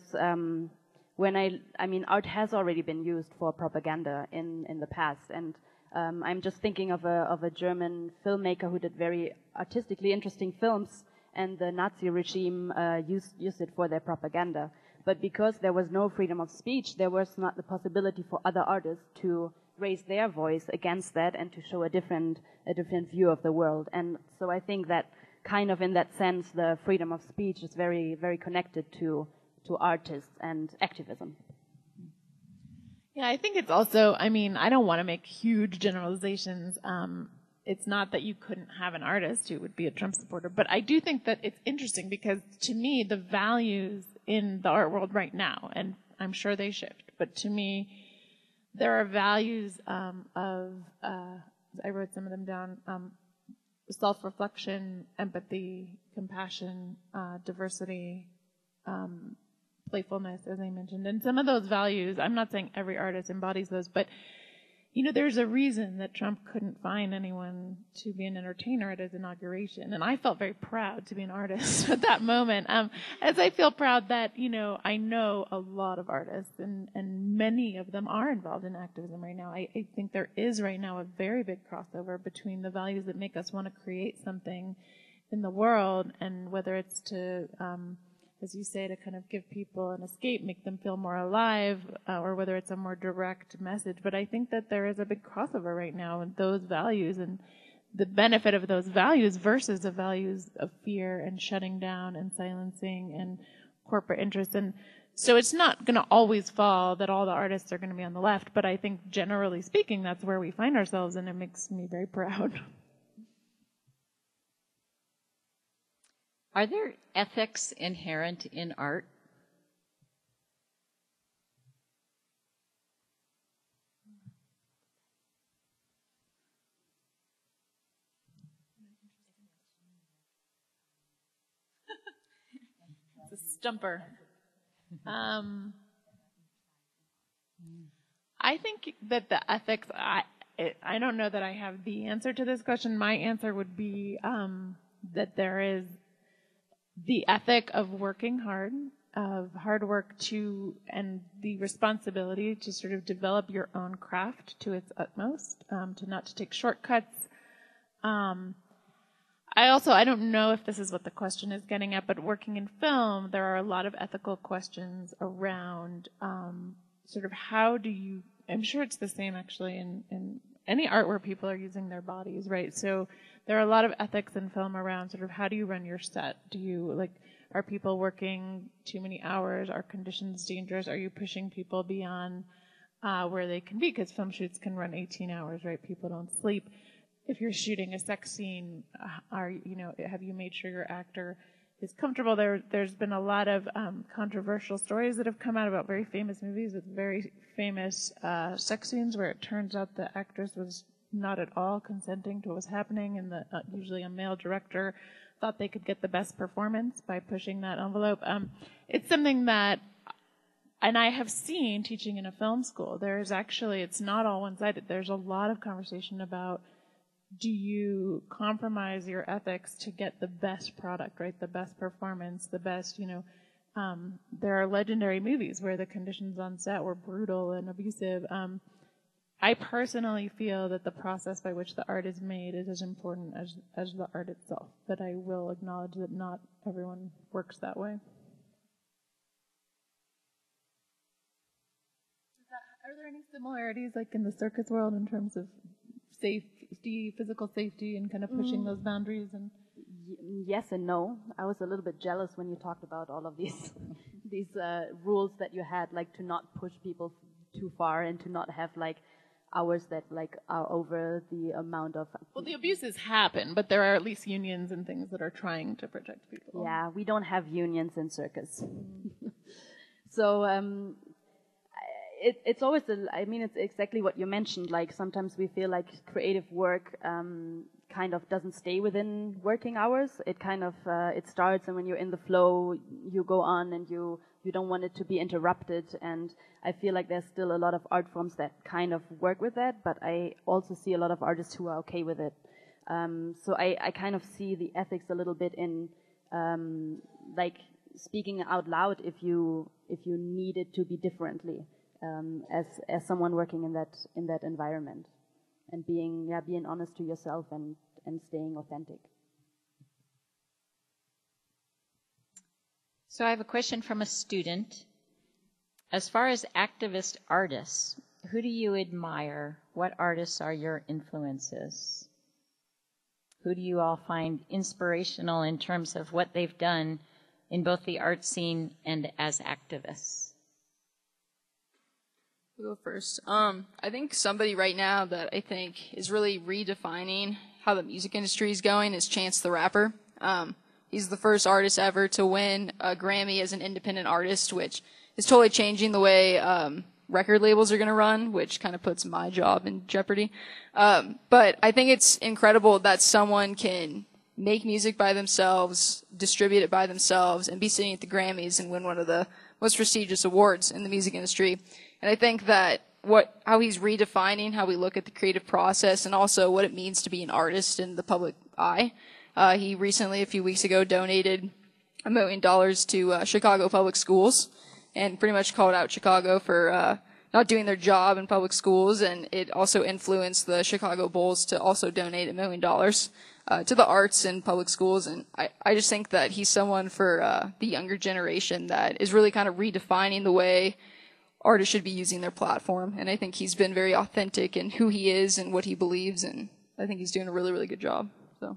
art has already been used for propaganda in the past, and I'm just thinking of a German filmmaker who did very artistically interesting films, and the Nazi regime used it for their propaganda. But because there was no freedom of speech, there was not the possibility for other artists to raise their voice against that and to show a different view of the world. And so I think that kind of in that sense, the freedom of speech is very, very connected to artists and activism. Yeah, I think it's also, I don't want to make huge generalizations. It's not that you couldn't have an artist who would be a Trump supporter, but I do think that it's interesting because to me, the values in the art world right now, and I'm sure they shift, but to me, there are values I wrote some of them down, self-reflection, empathy, compassion, diversity, playfulness, as I mentioned. And some of those values, I'm not saying every artist embodies those, but there's a reason that Trump couldn't find anyone to be an entertainer at his inauguration. And I felt very proud to be an artist at that moment. As I feel proud that, I know a lot of artists and many of them are involved in activism right now. I think there is right now a very big crossover between the values that make us want to create something in the world, and whether it's to, as you say, to kind of give people an escape, make them feel more alive, or whether it's a more direct message. But I think that there is a big crossover right now in those values and the benefit of those values versus the values of fear and shutting down and silencing and corporate interests. And so it's not going to always fall that all the artists are going to be on the left, but I think generally speaking, that's where we find ourselves, and it makes me very proud. Are there ethics inherent in art? It's a stumper. I think that the ethics, I don't know that I have the answer to this question. My answer would be that there is the ethic of working hard, of hard work and the responsibility to sort of develop your own craft to its utmost, to not to take shortcuts. I don't know if this is what the question is getting at, but working in film, there are a lot of ethical questions around sort of how do you, I'm sure it's the same actually in any art where people are using their bodies, right? So there are a lot of ethics in film around sort of how do you run your set? Are people working too many hours? Are conditions dangerous? Are you pushing people beyond where they can be? Because film shoots can run 18 hours, right? People don't sleep. If you're shooting a sex scene, have you made sure your actor is comfortable? There's been a lot of controversial stories that have come out about very famous movies with very famous sex scenes where it turns out the actress was not at all consenting to what was happening, and usually a male director thought they could get the best performance by pushing that envelope. It's something that, and I have seen teaching in a film school, it's not all one-sided. There's a lot of conversation about, do you compromise your ethics to get the best product, right? The best performance, the best, there are legendary movies where the conditions on set were brutal and abusive. I personally feel that the process by which the art is made is as important as the art itself, but I will acknowledge that not everyone works that way. Are there any similarities like in the circus world in terms of safety, physical safety, and kind of pushing those boundaries? And yes and no. I was a little bit jealous when you talked about all of these rules that you had, like to not push people too far and to not have like hours that like are over the amount of. Well, the abuses happen, but there are at least unions and things that are trying to protect people. Yeah, we don't have unions in circus. So it's always it's exactly what you mentioned. Like sometimes we feel like creative work kind of doesn't stay within working hours. It kind of it starts, and when you're in the flow, you go on, and you don't want it to be interrupted. And I feel like there's still a lot of art forms that kind of work with that, but I also see a lot of artists who are okay with it. So I kind of see the ethics a little bit in like speaking out loud if you need it to be differently. As someone working in that environment, and being honest to yourself and staying authentic. So I have a question from a student. As far as activist artists, who do you admire? What artists are your influences? Who do you all find inspirational in terms of what they've done in both the art scene and as activists? I'll go first. I think somebody right now that I think is really redefining how the music industry is going is Chance the Rapper. He's the first artist ever to win a Grammy as an independent artist, which is totally changing the way record labels are going to run, which kind of puts my job in jeopardy. But I think it's incredible that someone can make music by themselves, distribute it by themselves, and be sitting at the Grammys and win one of the most prestigious awards in the music industry. And I think that how he's redefining how we look at the creative process and also what it means to be an artist in the public eye. He recently, a few weeks ago, donated $1 million to Chicago public schools and pretty much called out Chicago for not doing their job in public schools. And it also influenced the Chicago Bulls to also donate $1 million to the arts in public schools. And I just think that he's someone for the younger generation that is really kind of redefining the way artists should be using their platform. And I think he's been very authentic in who he is and what he believes, and I think he's doing a really, really good job. So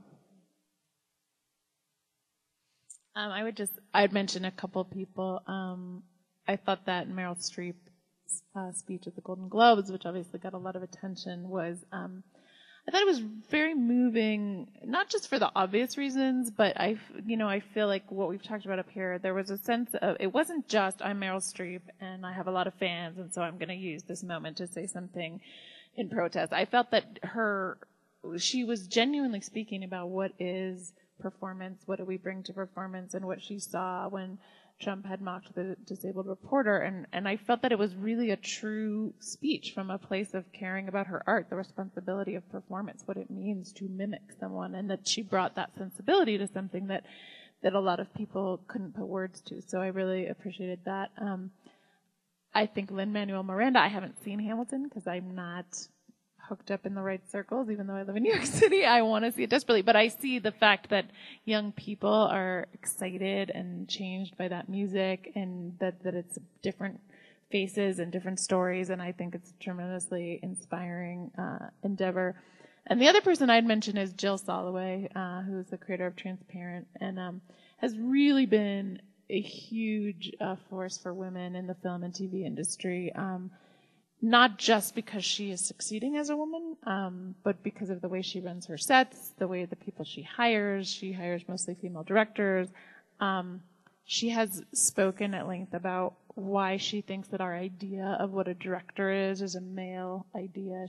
I'd mention a couple people. I thought that Meryl Streep's speech at the Golden Globes, which obviously got a lot of attention, was I thought it was very moving, not just for the obvious reasons, but I feel like what we've talked about up here, there was a sense of, it wasn't just, I'm Meryl Streep and I have a lot of fans, and so I'm going to use this moment to say something in protest. I felt that she was genuinely speaking about what is performance, what do we bring to performance, and what she saw when Trump had mocked the disabled reporter, and I felt that it was really a true speech from a place of caring about her art, the responsibility of performance, what it means to mimic someone, and that she brought that sensibility to something that a lot of people couldn't put words to. So I really appreciated that. I think Lin-Manuel Miranda, I haven't seen Hamilton because I'm not hooked up in the right circles, even though I live in New York City. I want to see it desperately, but I see the fact that young people are excited and changed by that music, and that it's different faces and different stories, and I think it's a tremendously inspiring endeavor. And the other person I'd mention is Jill Soloway, who's the creator of Transparent, and has really been a huge force for women in the film and TV industry. Not just because she is succeeding as a woman, but because of the way she runs her sets, the way the people she hires. She hires mostly female directors. She has spoken at length about why she thinks that our idea of what a director is a male idea.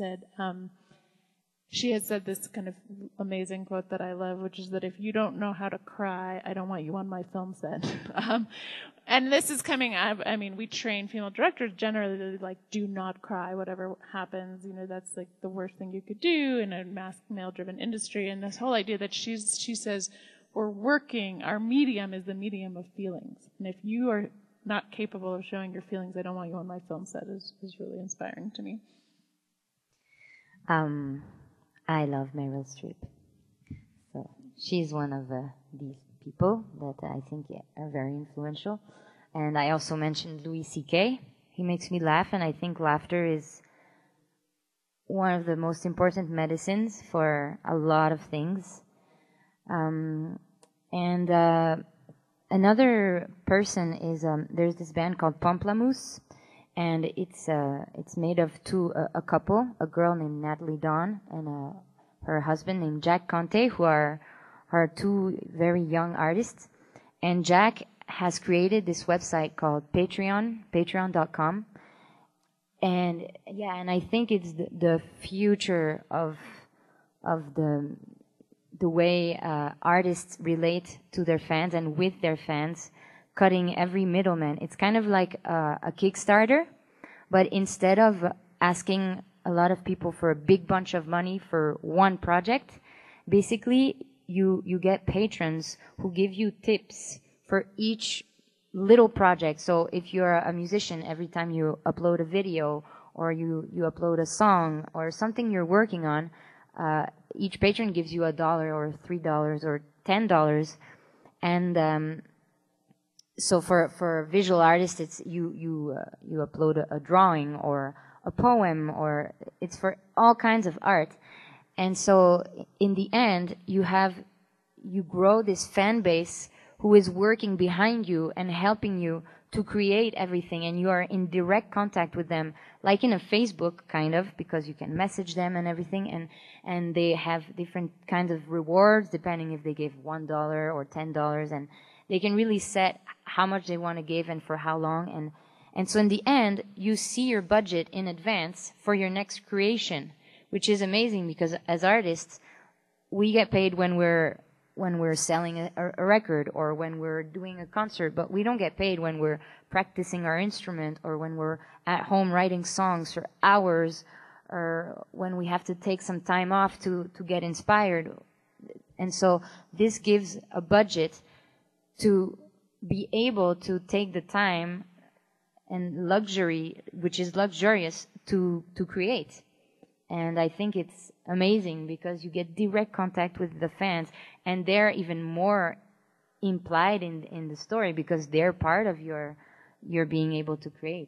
She has said this kind of amazing quote that I love, which is that if you don't know how to cry, I don't want you on my film set. And this is coming out, I mean, we train female directors generally to, like, do not cry, whatever happens. You know, that's, like, the worst thing you could do in a male-driven industry. And this whole idea that she says, our medium is the medium of feelings. And if you are not capable of showing your feelings, I don't want you on my film set is really inspiring to me. I love Meryl Streep. So she's one of these people that I think are very influential. And I also mentioned Louis C.K. He makes me laugh, and I think laughter is one of the most important medicines for a lot of things. Another person is there's this band called Pomplamoose, and it's made of a couple, a girl named Natalie Dawn and her husband named Jack Conte, who are two very young artists. And Jack has created this website called patreon.com. And I think it's the future of the way artists relate to their fans and with their fans, cutting every middleman. It's kind of like a Kickstarter, but instead of asking a lot of people for a big bunch of money for one project, basically you get patrons who give you tips for each little project. So if you're a musician, every time you upload a video or you upload a song or something you're working on, each patron gives you $1 or $3 or $10. And so for visual artists, it's you upload a drawing or a poem, or it's for all kinds of art. And so in the end, you grow this fan base who is working behind you and helping you to create everything, and you are in direct contact with them, like in a Facebook kind of, because you can message them and everything, and they have different kinds of rewards depending if they give $1 or $10, and they can really set how much they want to give and for how long. And so in the end, you see your budget in advance for your next creation, which is amazing because as artists, we get paid when we're selling a record or when we're doing a concert, but we don't get paid when we're practicing our instrument or when we're at home writing songs for hours or when we have to take some time off to get inspired. And so this gives a budget to be able to take the time and luxury, which is luxurious, to create. And I think it's amazing because you get direct contact with the fans, and they're even more implied in the story because they're part of your being able to create.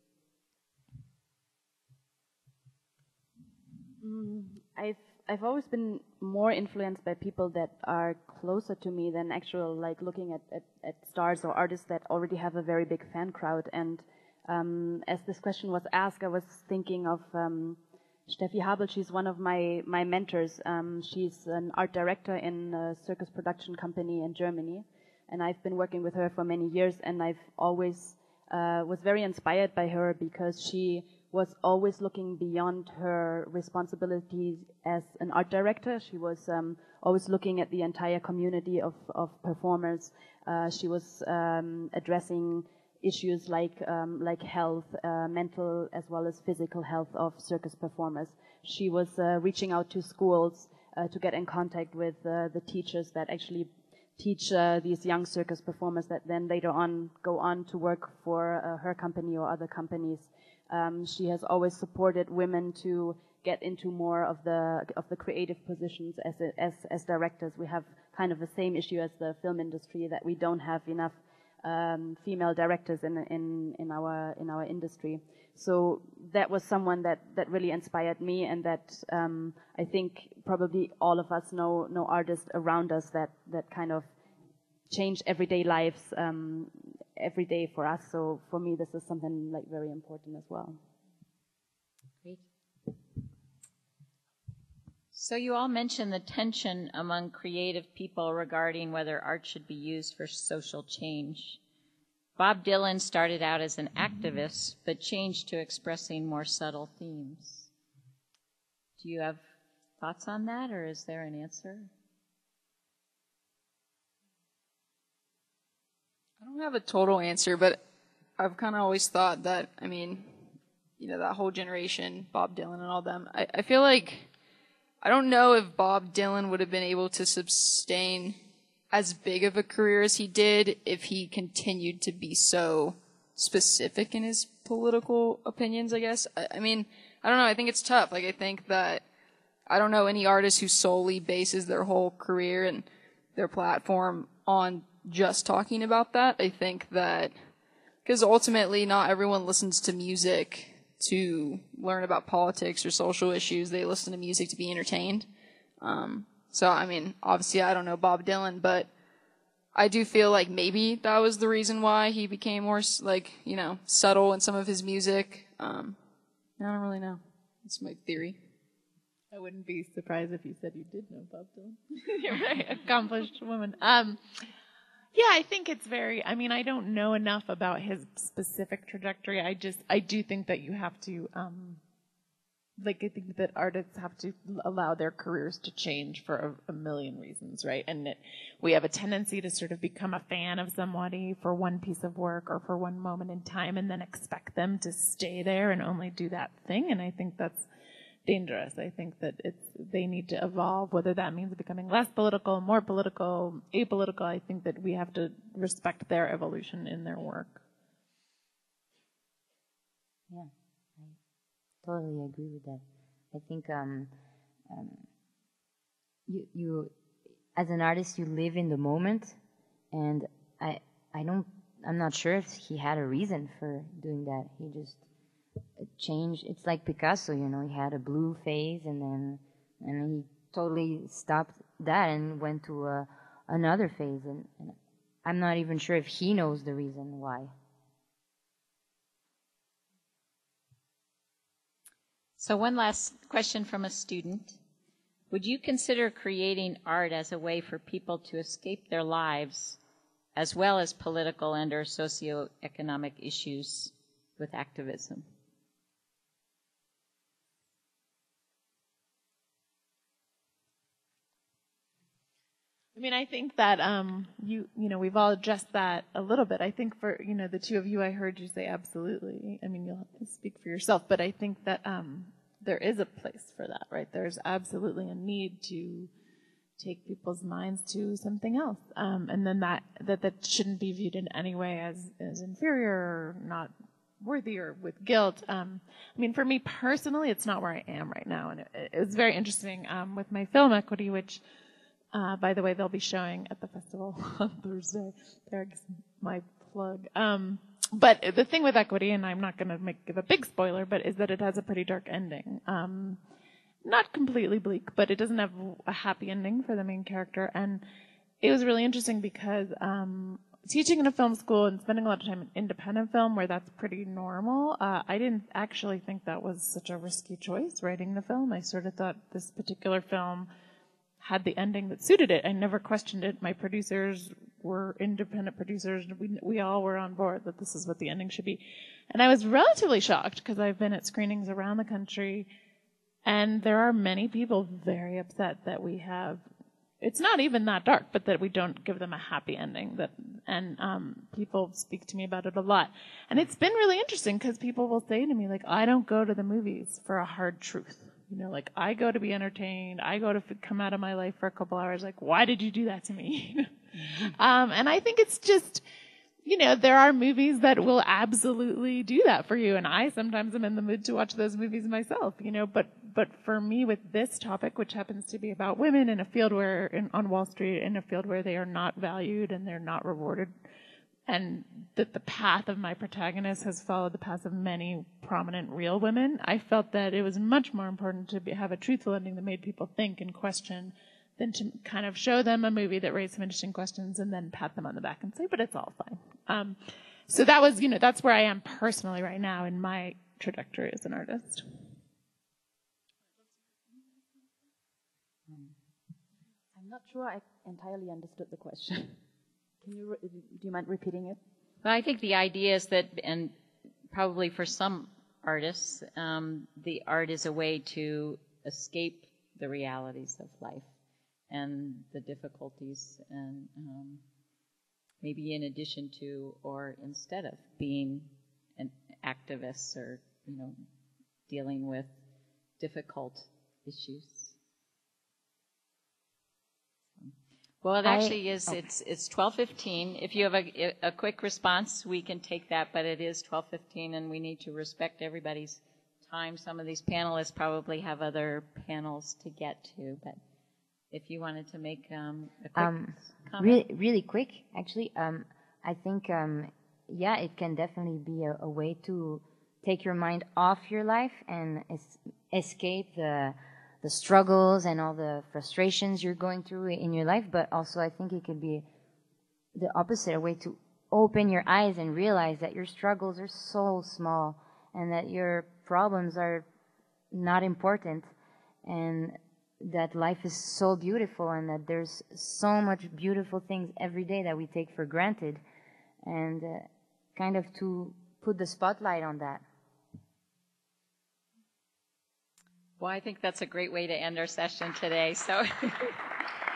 I've always been more influenced by people that are closer to me than actual, like, looking at stars or artists that already have a very big fan crowd. And as this question was asked, I was thinking of Steffi Habel. She's one of my mentors. She's an art director in a circus production company in Germany, and I've been working with her for many years, and I've always was very inspired by her because she was always looking beyond her responsibilities as an art director. She was always looking at the entire community of performers. She was addressing issues like health, mental as well as physical health of circus performers. She was reaching out to schools to get in contact with the teachers that actually teach these young circus performers that then later on go on to work for her company or other companies. She has always supported women to get into more of the creative positions as directors. We have kind of the same issue as the film industry, that we don't have enough female directors in our industry. So that was someone that really inspired me, and that I think probably all of us know artists around us that kind of change everyday lives every day for us. So for me, this is something like very important as well. Great. So you all mentioned the tension among creative people regarding whether art should be used for social change. Bob Dylan started out as an activist, but changed to expressing more subtle themes. Do you have thoughts on that, or is there an answer? I don't have a total answer, but I've kind of always thought that, that whole generation, Bob Dylan and all them, I feel like, I don't know if Bob Dylan would have been able to sustain as big of a career as he did if he continued to be so specific in his political opinions, I guess. I don't know, I think it's tough. I think that I don't know any artist who solely bases their whole career and their platform on just talking about that. I think that, because ultimately not everyone listens to music to learn about politics or social issues. They listen to music to be entertained. So, obviously I don't know Bob Dylan, but I do feel like maybe that was the reason why he became more, subtle in some of his music. I don't really know. That's my theory. I wouldn't be surprised if you said you did know Bob Dylan. You're a very accomplished woman. Yeah, I think it's very, I don't know enough about his specific trajectory. I do think that you have to, I think that artists have to allow their careers to change for a million reasons, right? And we have a tendency to sort of become a fan of somebody for one piece of work or for one moment in time and then expect them to stay there and only do that thing. And I think that's dangerous. I think that they need to evolve, whether that means becoming less political, more political, apolitical. I think that we have to respect their evolution in their work. Yeah. Totally agree with that. I think you as an artist, you live in the moment, and I'm not sure if he had a reason for doing that. He just changed. It's like Picasso, he had a blue phase, and he totally stopped that and went to another phase, and I'm not even sure if he knows the reason why. So one last question from a student. Would you consider creating art as a way for people to escape their lives, as well as political and or socioeconomic issues with activism? I think that we've all addressed that a little bit. I think for the two of you, I heard you say absolutely. You'll have to speak for yourself, but I think that there is a place for that, right? There's absolutely a need to take people's minds to something else, and then that shouldn't be viewed in any way as inferior or not worthy or with guilt. For me personally, it's not where I am right now, and it was very interesting with my film Equity, which. By the way, they'll be showing at the festival on Thursday. There's my plug. But the thing with Equity, and I'm not going to give a big spoiler, but is that it has a pretty dark ending. Not completely bleak, but it doesn't have a happy ending for the main character. And it was really interesting because teaching in a film school and spending a lot of time in independent film, where that's pretty normal, I didn't actually think that was such a risky choice, writing the film. I sort of thought this particular film had the ending that suited it. I never questioned it. My producers were independent producers. We all were on board that this is what the ending should be. And I was relatively shocked because I've been at screenings around the country, and there are many people very upset that we have. It's not even that dark, but that we don't give them a happy ending. And people speak to me about it a lot. And it's been really interesting because people will say to me, like, I don't go to the movies for a hard truth. You know, like, I go to be entertained. I go to come out of my life for a couple hours. Like, why did you do that to me? And I think it's just, you know, there are movies that will absolutely do that for you. And I sometimes am in the mood to watch those movies myself, you know, but for me with this topic, which happens to be about women in a field where, on Wall Street, in a field where they are not valued and they're not rewarded, and that the path of my protagonist has followed the path of many prominent real women, I felt that it was much more important to have a truthful ending that made people think and question than to kind of show them a movie that raised some interesting questions and then pat them on the back and say, but it's all fine. So that was, you know, that's where I am personally right now in my trajectory as an artist. I'm not sure I entirely understood the question. Do you mind repeating it? Well, I think the idea is that, and probably for some artists, the art is a way to escape the realities of life and the difficulties, and maybe in addition to or instead of being an activist or, you know, dealing with difficult issues. Well, it actually is. It's 12:15. If you have a quick response, we can take that. But it is 12:15, and we need to respect everybody's time. Some of these panelists probably have other panels to get to. But if you wanted to make a quick comment, really quick, actually, I think it can definitely be a way to take your mind off your life and escape the struggles and all the frustrations you're going through in your life, but also I think it could be the opposite, a way to open your eyes and realize that your struggles are so small and that your problems are not important and that life is so beautiful and that there's so much beautiful things every day that we take for granted, and kind of to put the spotlight on that. Well, I think that's a great way to end our session today. So